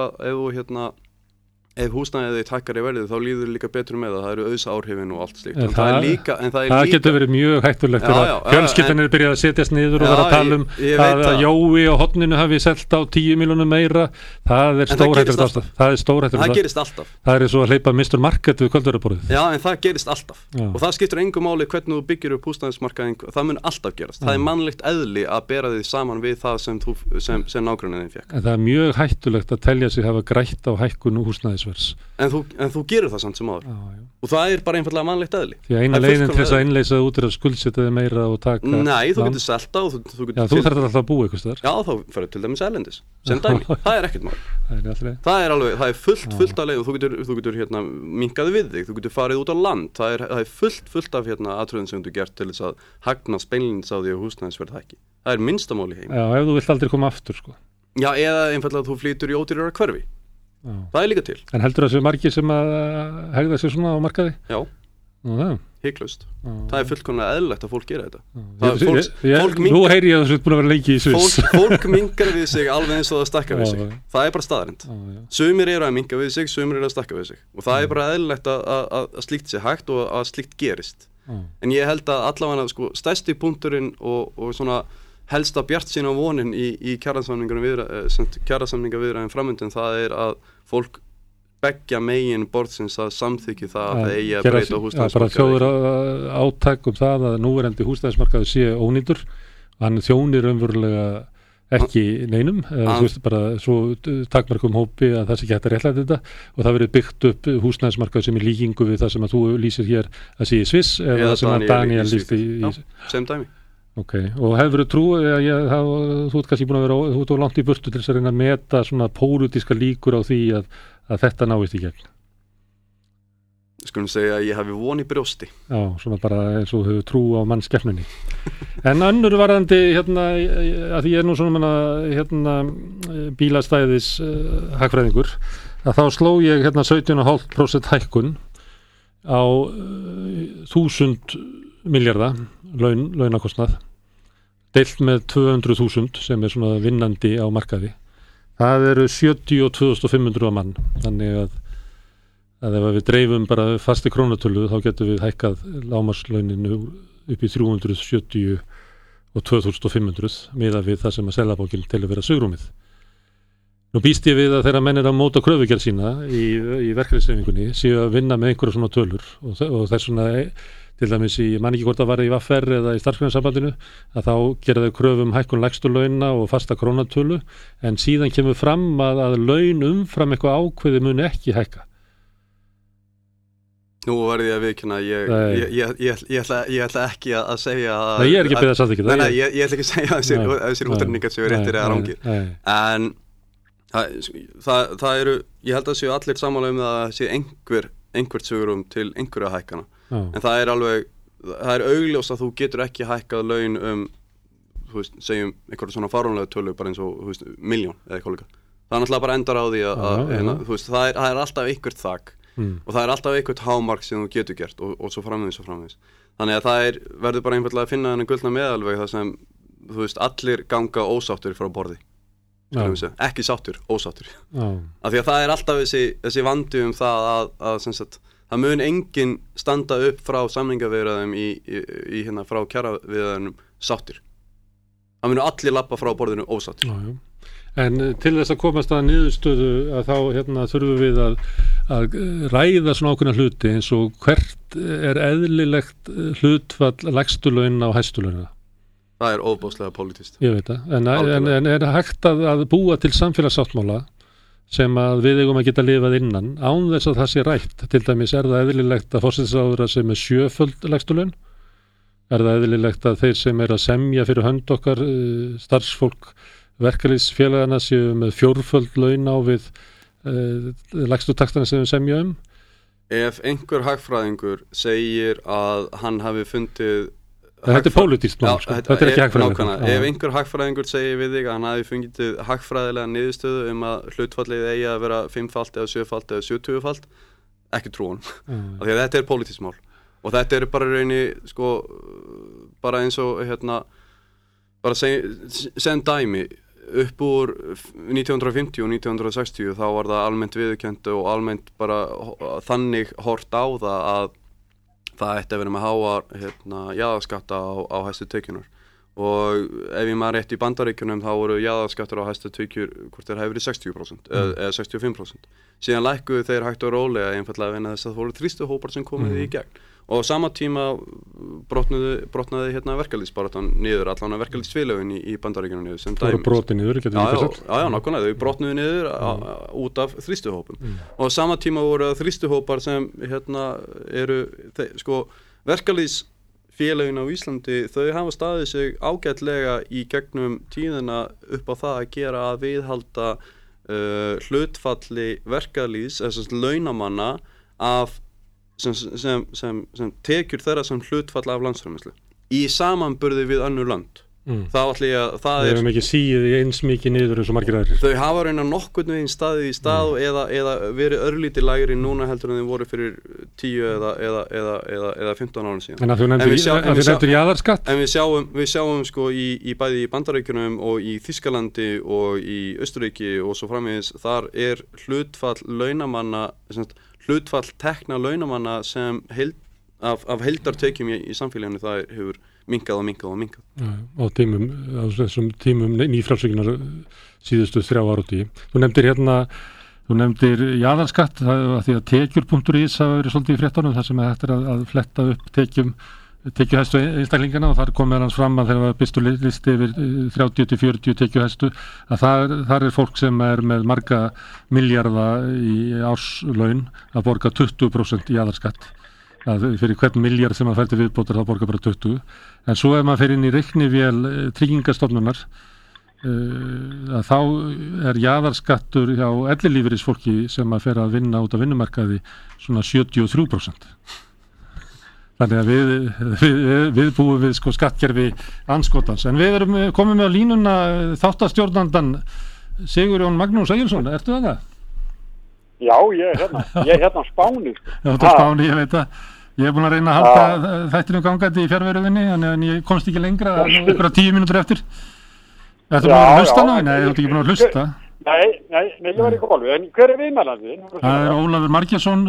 ef húsnæðið þitt hækkar í verðið þá líður líka betur með það eru auðsáhrifin og allt slíkt. Það getur verið mjög hættulegt þegar fjölskyldan er byrjað að setjast niður og vera að tala að Jói á horninu hafi selt á 10 milljónum meira. Það er stórhættulegt alltaf. Það gerist alltaf. Það er svo að hleypa Mr. Market við kvöldverðarborðið. Já, en það gerist alltaf. Og það skiptir engu máli hvernig þú byggir upp húsnæðismarkaðinn, það mun alltaf gerast. Það er mannlegt eðli að bera þig saman við það sem nágranniðin fékk. En það er mjög hættulegt að telja sig hafa grætt á hækkun húsnæðis. En þú gerir það samt sem áður og það er bara einfallega mannlegt eðli. Því að eina leiðin til þess að innleysa út er að skuldsetja þig meira og taka Nei, þú getur selta og þú þarf alltaf að búa einhvers staðar. Já, þá ferðu til dæmis erlendis sem dæmi, það er ekkert mál. Það er fullt af leið og þú getur minkað við þig, þú getur farið út á land, það er fullt af atriðum sem þú gert til þess að hagnast beinlínis á því að húsnæðisverð hækki. Það er minnsta mál í heimi. Já, ef þú vilt aldrei koma aftur Já, eða einfaldlega þú flýtur í ódýrara hverfi. Það er líka til. En heldur það séu margir sem að hegða sér svona á markaði? Já, hygglust. Það er fullkomlega eðlilegt að fólk gera þetta. Nú heyri ég að þú ert búin að vera lengi í Sviss. Fólk minkar við sig alveg eins og það stakkar við sig. Það er bara staðarind. Sumir eru að minka við sig, sumir eru að stakka við sig. Og það er bara eðlilegt að slíkt sé hægt og að slíkt gerist. En ég held að allavega stærsti punkturinn og svona helsta bjartsýn á vonin í kjarasamninga viðræðum framöndan það er að fólk beggja megin borðsins að samþykki það að það eigi að breyta húsnæðismarkaði. Bara þjóður átak það að núverandi húsnæðismarkaði sé ónýtur og hann þjónir umverulega ekki neinum, bara svo takmarkum hópi að það sé ekki hægt að réttlæta þetta og það verið byggt upp húsnæðismarkaði sem í líkingu við það sem að þú lýsir hér að sé í Sviss eða það sem að Daniel lýsti í sem dæmi. Ok, og hefur þú trú þú ert kannski búin að vera þú ert langt í burtu til þess að reyna að meta svona pólitíska líkur á því að þetta náist í gegn? Skulum segja að ég hafi von í brjósti. Já, svona bara eins og hefur trú á mannskepnunni. En önnur varðandi að því ég er nú svona bílastæðis hagfræðingur að þá sló ég 17,5% hækkun á 1000 milljarða launakostnað deilt með 200.000 sem er svona vinnandi á markaði. Það eru 72.500 mann, þannig að ef við dreifum bara fasti krónutölu þá getum við hækkað lágmarkslauninu upp í 370 og 2.500 miðað við það sem að Seðlabankinn til að vera svigrúmið. Nú býst ég við að þeirra menn er að móta kröfugerð sína í verkalýðshreyfingunni séu að vinna með einhverja svona tölur og þess svona til dæmis ég man ekki hvort að var í VR eða í starfsgreinasambandinu að þá gera þau kröfum hækkun lægstu launa og fasta krónatölu en síðan kemur fram að laun umfram eitthvað ákveði muni ekki hækka. Nú verði ég að viðkynna ég ætla ekki að segja að Nei, ég er ekki að beða satt ekki Nei, ég ætla ekki að segja að þessir útrenningar séu réttir eða rangir en það eru ég held að séu allir sammála það sé einhvert sögurum til einhverja hækkana en það er augljóst að þú getur ekki hækkað laun segjum einhverja svona fáránlega tölu bara eins og milljón eða eitthvað líka það er náttúrulega bara endar á því að það er alltaf einhvert þak og það er alltaf einhvert hámark sem þú getur gert og svo framvegis þannig að það verður bara einfaldlega að finna þennan gullna meðalveg þar sem allir ganga ósáttur frá borði ekki sáttur, ósáttur af því að það er alltaf þessi vandi það að það mun enginn standa upp frá samningaviðræðum frá kjaraviðræðum sáttir það munu allir lappa frá borðinu ósátt. En til þess að komast að niðurstöðu að þá þurfum við að ræða svona ákveðna hluti eins og hvert eðlilegt hlutfall lægstu laun á hæstu launa? Það ofboðslega pólitískt. Ég veit það, en hægt að búa til samfélagssáttmála sem að við eigum að geta lifað innan án þess að það sé rætt? Til dæmis það eðlilegt að forsætisráðherra sem 7-föld lægstu laun? Það eðlilegt að þeir sem að semja fyrir hönd okkar starfsfólk verkalýðsfélagana séu með 4-föld laun á við lægstu taktana sem við semja Ef einhver hagfræðingur segir að hann hafi fundið Þetta pólitískt mál, þetta ekki hagfræðilegt. Ef einhver hagfræðingur segir við þig að hann hafi fundið hagfræðilega niðurstöðu að hlutfallið eigi að vera 5-falt eða 7-falt eða 70-falt, ekki trú honum. Af því að þetta pólitískt mál. Og þetta bara raunni, bara eins og bara sem dæmi, upp úr 1950 og 1960 þá var það almennt viðurkennt og almennt bara þannig hort á það að það ætti að vera með háa jaðarskatta á hæstu tekjunar og ef ég maður rétt í Bandaríkjunum þá voru jaðarskattar á hæstu tekjur hvort þeir hefur verið 60% eða 65%. Síðan lækkuðu þeir hægt og rólega einfaldlega vegna þess að það voru þrýstuhópar sem komuðu í gegn og á sama tíma brotnaði verkalýðsbaráttan niður allan verkalýðsfélögin í Bandaríkjunum niður sem dæmis. Það voru brotin niður, getur við sagt? Já, nákvæmlega, þau brotnuðu niður út af þrýstuhópum og á sama tíma voru þrýstuhópar sem eru verkalýðsfélögin á Íslandi, þau hafa staðið sig ágætlega í gegnum tíðina upp á það að gera að viðhalda hlutfalli verkalýðs, launamanna af sem tekjur þeirra sem hlutfall af landsframleiðslu í samanburði við önnur lönd. Við hefum ekki síið eins mikið niður eins og margir aðrir. Þau hafa raunar nokkurn veginn staðið í stað eða verið örlítið lægri núna heldur en þau voru fyrir 10 eða 15 árum síðan. En að þú nefndir jaðarskatt? En við sjáum í bæði í Bandaríkjunum og í Þýskalandi og í Austurríki og svo framvegis, þar hlutfall launamanna, hlutfall tekna launamanna sem af heildartekjum í samfélaginu það hefur minkað. Á þessum tímum nýfrjálsvíkinnar síðustu 3 áratugi. Þú nefndir jaðarskatt, því að tekjur.is hafa verið svolítið í fréttunum þar sem hægt að fletta upp tekjuhæstu einstaklingana og þar kom meðal hans fram að þegar var byrstu listi yfir 30-40 tekjuhæstu að þar fólk sem með marga milljarða í árslaun að borga 20% jaðarskatt. Að fyrir hvern milljarð sem maður fær til viðbótar þá borgar bara 20, en svo ef maður fer inn í reiknivél tryggingastofnunar að þá jaðarskattur hjá ellilífeyrisfólki sem að fer að vinna út á vinnumarkaði svona 73%. Þannig að við búum við skattkerfi andskotans, en við komum með á línuna þáttastjórnandan Sigurjón Magnús Egilsson, ertu það? Já, ég er hérna á Spáni. Já, þetta er Spáni, ég veit það. Ég er búin að reyna að halda þættinu gangandi í fjarveruðinni, en ég komst ekki lengra, einhverja 10 mínútur eftir. Ertu búin að hlusta nú? Nei, þú ert ekki búin að hlusta. Nei, ég var í golfi, en hver er viðmælandi? Það er Ólafur Margeirsson,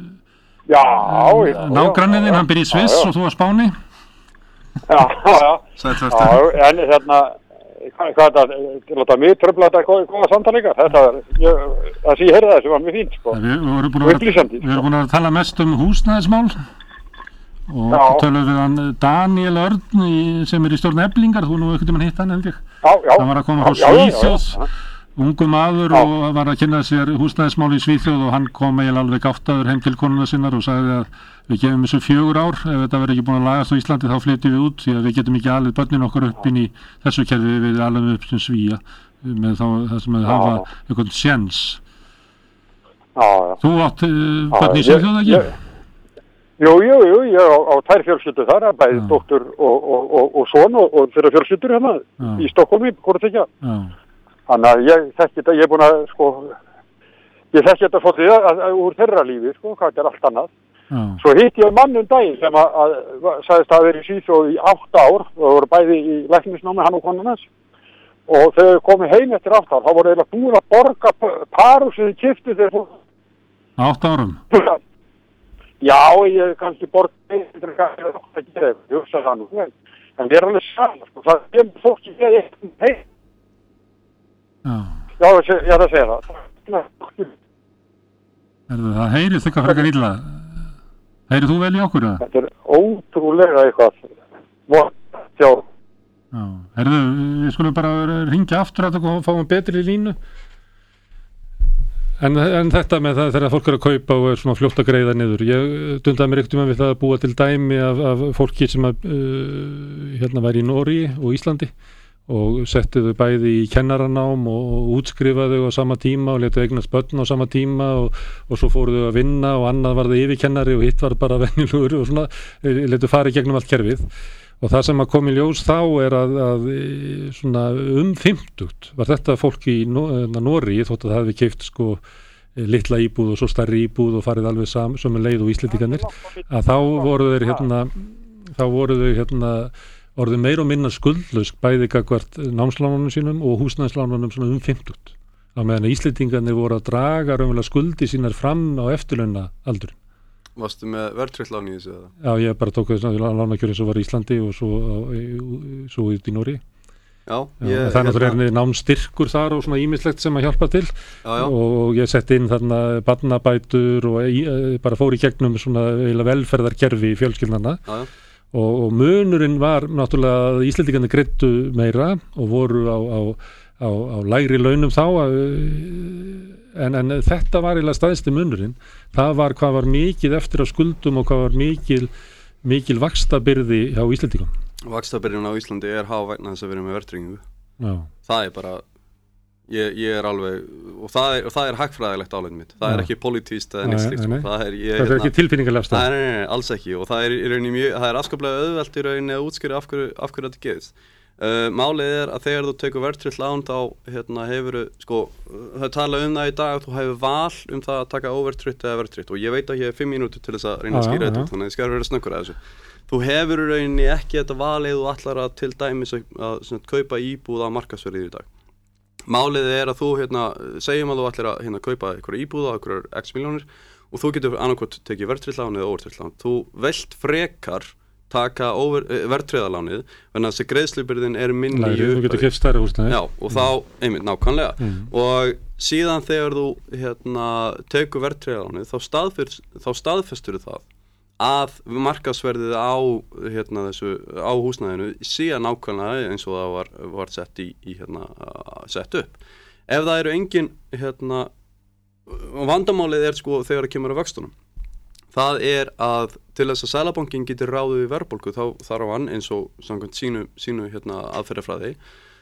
nágranniðinn, hann byrja í Sviss og þú á Spáni. Já, en hvað er það, láta mig tröfla þetta góða samtalega, það sem ég heyrði þessu var mjög fínt, Við erum búin að tala mest húsnæðismál og tölum við hann Daniel Örn sem í stjórn Eflingar, þú nú ekkert hitt hann held ég. Hann var að koma frá Svíþjóð, ungu maður og var að kynna sér húsnæðismál í Svíþjóð og hann kom eiginlega alveg gáttaður heim til konuna sinnar og sagði að við gefum þessu 4 ár, ef þetta verður ekki búin að lagast á Íslandi þá flytjum við út því að við getum ekki alveg börnin okkur upp inn í þessu kerfi við alveg upp sem Svíja með það sem að hafa einhvern séns. Þú átt börn í Svíþjóð ekki? Jú, ég á 2 fjölskyldur þar, bæði dóttur og son og þeirra fjölskyldur hérna í Stokkólmi, hvort ekki. Þannig að ég þekki þetta, ég er búin að ég þekki þetta svolítið úr þeirra lífi, hvað þetta er allt annað. Svo hitti ég mann daginn sem að sagðist að vera í Svíþjóð í 8 ár og voru bæði í læknisnámi hann og konan hans og þegar þau komið heim eftir 8 ár þá voru eiginlega búin að borga paru sem þau keyptu þegar þú 8 árum? Já, ég kannski borga að gera ég hugsa það nú En ég alveg saman, sko, það kemur fólki hér heim. Já, ég að segja það. Það heyrist eitthvað frekar illa. Heyrið þú vel í okkur? Þetta ótrúlega eitthvað. Já. Heyrðu, við skulum bara ringja aftur að það fáum betri línu. En þetta með það þegar fólk að kaupa og svona fljótt að greiða niður. Ég dundaði mér ekkert við það að búa til dæmi af fólki sem að væri í Noregi og Íslandi og setti þau bæði í kennaranám og útskrifaði þau á sama tíma og letu eignast börn á sama tíma og svo fóru þau að vinna og annað var það yfirkennari og hitt var bara venjulegur og svona letu fara í gegnum allt kerfið og það sem að kom í ljós þá að svona 50 var þetta fólk í Noregi þótt að það hefði keypt sko litla íbúð og svo stærri íbúð og farið alveg sömu leið og Íslendingarnir að þá voru þau orðið meira og minna skuldlaust bæði gagnvart námslánunum sínum og húsnæðislánunum svona 50. Á meðan Íslendingarnir voru að draga raunverulega skuldi sínar fram á eftirlauna aldurinn. Varstu með verðtryggt lán í þessu eða? Já, ég bara tók þessu lánakjörin sem var í Íslandi og svo út í Noregi. Já, það er náttúrulega námstyrkur þar og svona ýmislegt sem að hjálpa til og ég setti inn þarna barnabætur og bara fór í gegnum svona velferðarkerfi í fjölskyldnanna. Og munurinn var náttúrulega að Íslendingarnir greiddu meira og voru á lægri launum þá en þetta var eiginlega stærsti munurinn. Það var hvað var mikið eftir á skuldum og hvað var mikil vaxtabyrði hjá Íslendingum. Vaxtabyrðin á Íslandi er há vegna þess að við erum með verðtryggingu. Það er bara ég er alveg og það er hagfræðilegt álit mitt. Það er ekki politískt eða neitt slíkt. Það er ekki tilfinningalega stað. Nei, alls ekki og það er í rauninni það er afskaplega auðvelt í rauninni að útskýra af hverju þetta gerist. Málið er að þegar þú tekur verðtryggt lán þá hefur sko það tala það í dag að þú hefur val það að taka óverðtryggt eða verðtryggt og ég veit að ég hef 5 mínútur til þess að reyna að skýra þetta þannig að ég skal vera snöggur að þessu. Þú hefur í rauninni ekki þetta val eða þú ætlar að til dæmis að kaupa íbúð á markaðsverði í dag. Málið er að þú segjum að þú ætlir að kaupa einhverja íbúð á einhverjar x milljónir og þú getur annarkvort tekið verðtryggt lán eða óverðtryggt lán. Þú vilt frekar taka verðtryggða lánið þannig að þessi greiðslubyrðin er minni í upphafi. Þú getur keypt stærri húsnæði. Já, og þá einmitt nákvæmlega. Og síðan þegar þú tekur verðtryggða lánið þá staðfestur það að markaðsverðið á á húsnæðinu sé nákvæmlega eins og það var sett sett upp. Ef það eru engin vandamálið er sko þegar það kemur að vöxtunum. Það er að til þess að Seðlabankinn getur ráðið við verðbólgu þá þarf hann eins og samkvæmt sínu aðferðafræði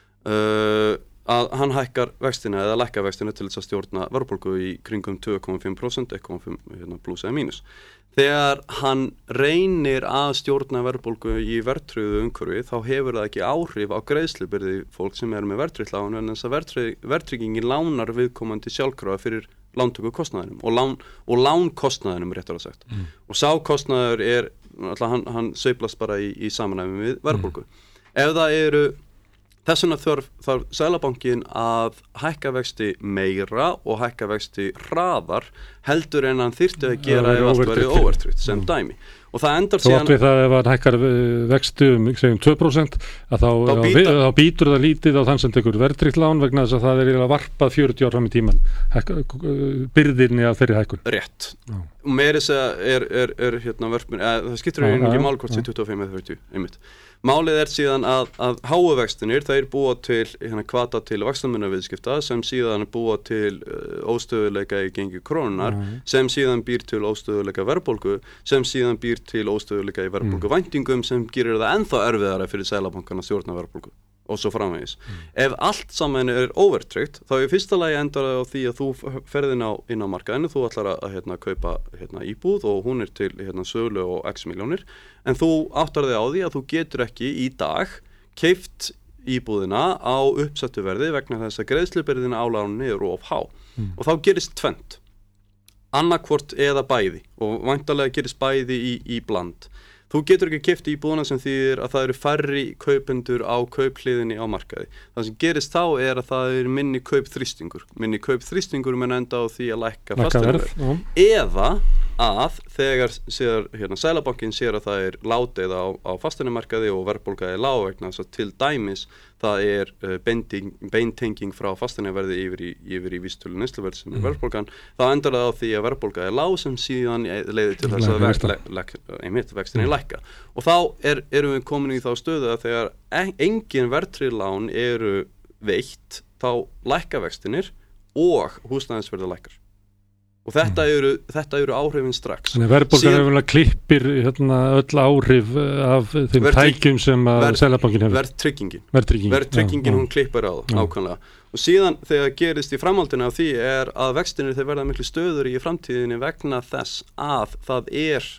að hann hækkar vextina eða lækkar vextina til þess að stjórna verðbólgu í kringum 2,5%, 1,5 pluss eða mínus. Þegar hann reynir að stjórna verðbólgu í verðtryggðu umhverfi þá hefur það ekki áhrif á greiðslubyrði fólk sem er með verðtryggt lán en þess að verðtryggingin lánar viðkomandi sjálfkrafa fyrir lántöku kostnaðinum og lánkostnaðinum réttar að sagt. Og sá kostnaður er hann sveiflast bara í samanhæmi við verðbólgu. Ef það eru þess vegna þarf Seðlabankinn að hækka vexti meira og hækka vexti hraðar heldur en hann þyrfti að gera ef allt væri óverðtryggt sem dæmi. Og það endar síðan... Þú átt við það ef hann hækkar vexti segjum 2% að þá býtur það lítið á þann sem tekur verðtryggt lán vegna þess að það er varpað 40 ár fram í tíman byrðinni af þeirri hækkun. Rétt. Og meiri segja er verpun, það skiptir ekki mál hvort sé 25 eða 30 einmitt. Málið er síðan að háu vextinir, þeir búa til hvata til vaxtamunarviðskipta sem síðan búa til óstöðuleika í gengi krónunar, sem síðan býr til óstöðuleika verðbólgu, sem síðan býr til óstöðuleika í verðbólguvæntingum sem gerir það ennþá erfiðara fyrir Seðlabankann að stjórna verðbólgu og svo framvegis. Ef allt saman er óverðtryggt, þá í fyrsta lagi endar það á því að þú ferð inn á markaðinu, þú ætlar að kaupa íbúð og hún er til sölu og x milljónir, en þú áttar þig á því að þú getur ekki í dag keypt íbúðina á uppsettu verði vegna þess að greiðslubyrðina á láninu er of há. Og þá gerist tvennt. Annarkvort eða bæði og væntanlega gerist bæði í bland. Þú getur ekki keypt íbúðina sem þýðir að það eru færri kaupendur á kauphliðinni á markaði. Það sem gerist þá er að það er minni kaupþrýstingur. Minni kaupþrýstingur mun enda á því að lækka fasteignaverð. Eða að þegar Seðlabankinn sér að það ládeyða á fasteignamarkaði og verðbólga lág vegna þess að til dæmis það beintenging frá fasteignaverði yfir í vísitölu neysluverðs sem verðbólgan, þá endar það á því að verðbólga lág sem síðan leiðir til þess að vextinni lækka. Og þá erum við komin í þá stöðu að þegar engin verðtryggð lán eru veitt, þá lækka vextinir og húsnæðisverðið lækkar. Og þetta eru áhrifin strax. Þannig verðbólgan klippir öll áhrif af þeim tækjum sem að Seðlabankinn hefur. Verðtryggingin hún klippar á það, ákvæmlega. Og síðan þegar gerist í framhaldinu af því að vextinir þeir verða miklu stöður í framtíðinni vegna þess að það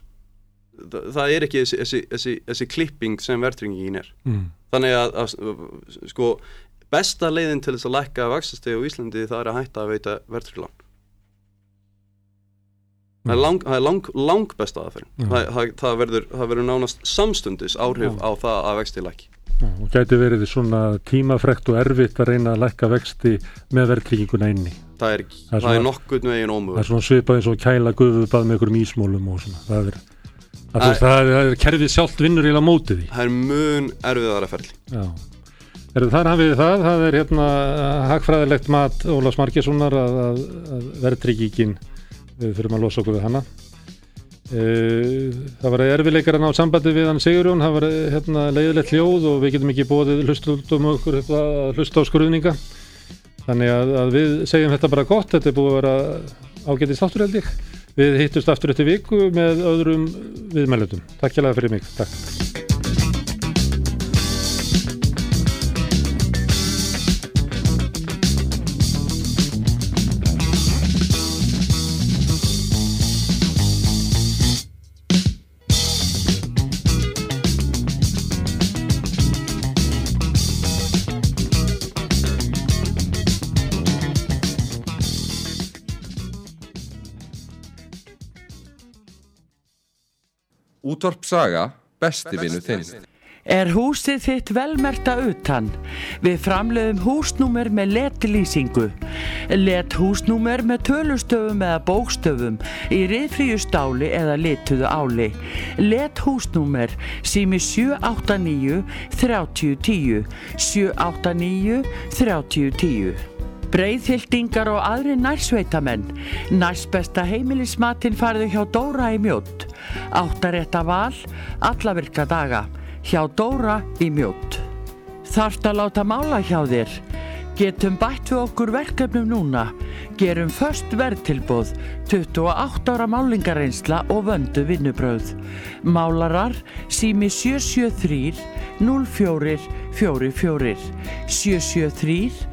ekki þessi klipping sem verðtryggingin Þannig að sko, besta leiðin til þess að lækka vaxtastigi á Íslandi það að hætta að veita verðtryggð lán. Það lang besta aðferðin. Það verður nánast samstundis áhrif á það að vexti lækki. Og gæti verið svona tímafrekt og erfitt að reyna að lækka vexti með verðtrygginguna inni. Það er nokkurn veginn ómögulegt. Það er svona svipað eins og kæla gufubað með einhverjum ísmólum og svona. Það er kerfið sjálft vinnur eiginlega á móti því. Það er mun erfiðara ferli. Já. Þar hafið það er hagfræðilegt mat Ólafs Margeirssonar að verðtryggingin við þurfum að losa okkur við hana. Það var erfiðleikar að ná sambandi við hann Sigurjón, það var leiðilegt hljóð og við getum ekki boðið okkur að hlusta á skrúðninga. Þannig að við segjum þetta bara gott, þetta búið að vera ágætis þáttur held ég. Við hittust aftur eftir viku með öðrum viðmælandum. Takk hérlega fyrir mig. Takk. Útvarp Saga, besti vinur þinn. Er húsið þitt velmerkta utan? Við framleiðum húsnúmer með LED-lýsingu. LED-húsnúmer með tölustöfum eða bókstöfum í ryðfríu stáli eða lituðu áli. LED-húsnúmer sími 789 3010 789 3010. Breiðhyltingar og aðri nærsveitamenn. Nærsbesta heimilismatinn farðu hjá Dóra í Mjódd. 8 rétta val, alla virka daga. Hjá Dóra í Mjódd. Þarft að láta mála hjá þér? Getum bætt við okkur verkefnum núna. Gerum föst verðtilboð, 28 ára málingareynsla og vöndu vinnubrögð. Málarar, sími 773 04 44 773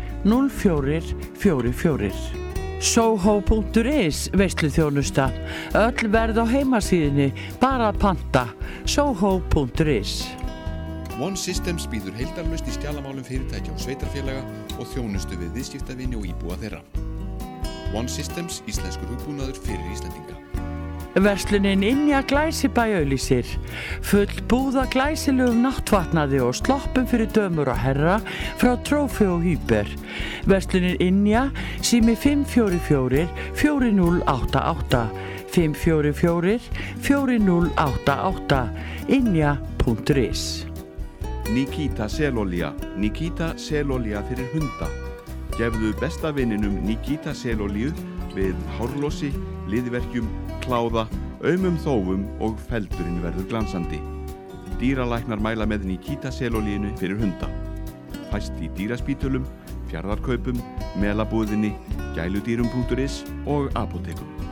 0444. Soho.is veisluþjónusta. Öll verð á heimasíðunni, bara að panta. Soho.is. One Systems býður heildarlaust í skjalamálum fyrirtækja og sveitarfélaga og þjónustu við viðskiptavini og íbúa þeirra. One Systems, íslenskur hugbúnaður fyrir Íslendinga. Verslunin Inja Glæsibæ auglýsir. Full búða glæsilegum náttvatnaði og sloppum fyrir dömur og herra frá Trófi og Hýber. Verslunin Inja, sími 544 4088 544 4088 inja.is. Nikita selolía. Nikita selolía fyrir hunda. Gefðu besta vininum Nikita selolíu við hárlosi, liðverkjum, kláða, aumum þófum og feldurinn verður glansandi. Dýralæknar mæla með Nikita selolíinu fyrir hunda. Fæst í dýraspítulum, fjarðarkaupum, melabúðinni, gæludýrum.is og apótekum.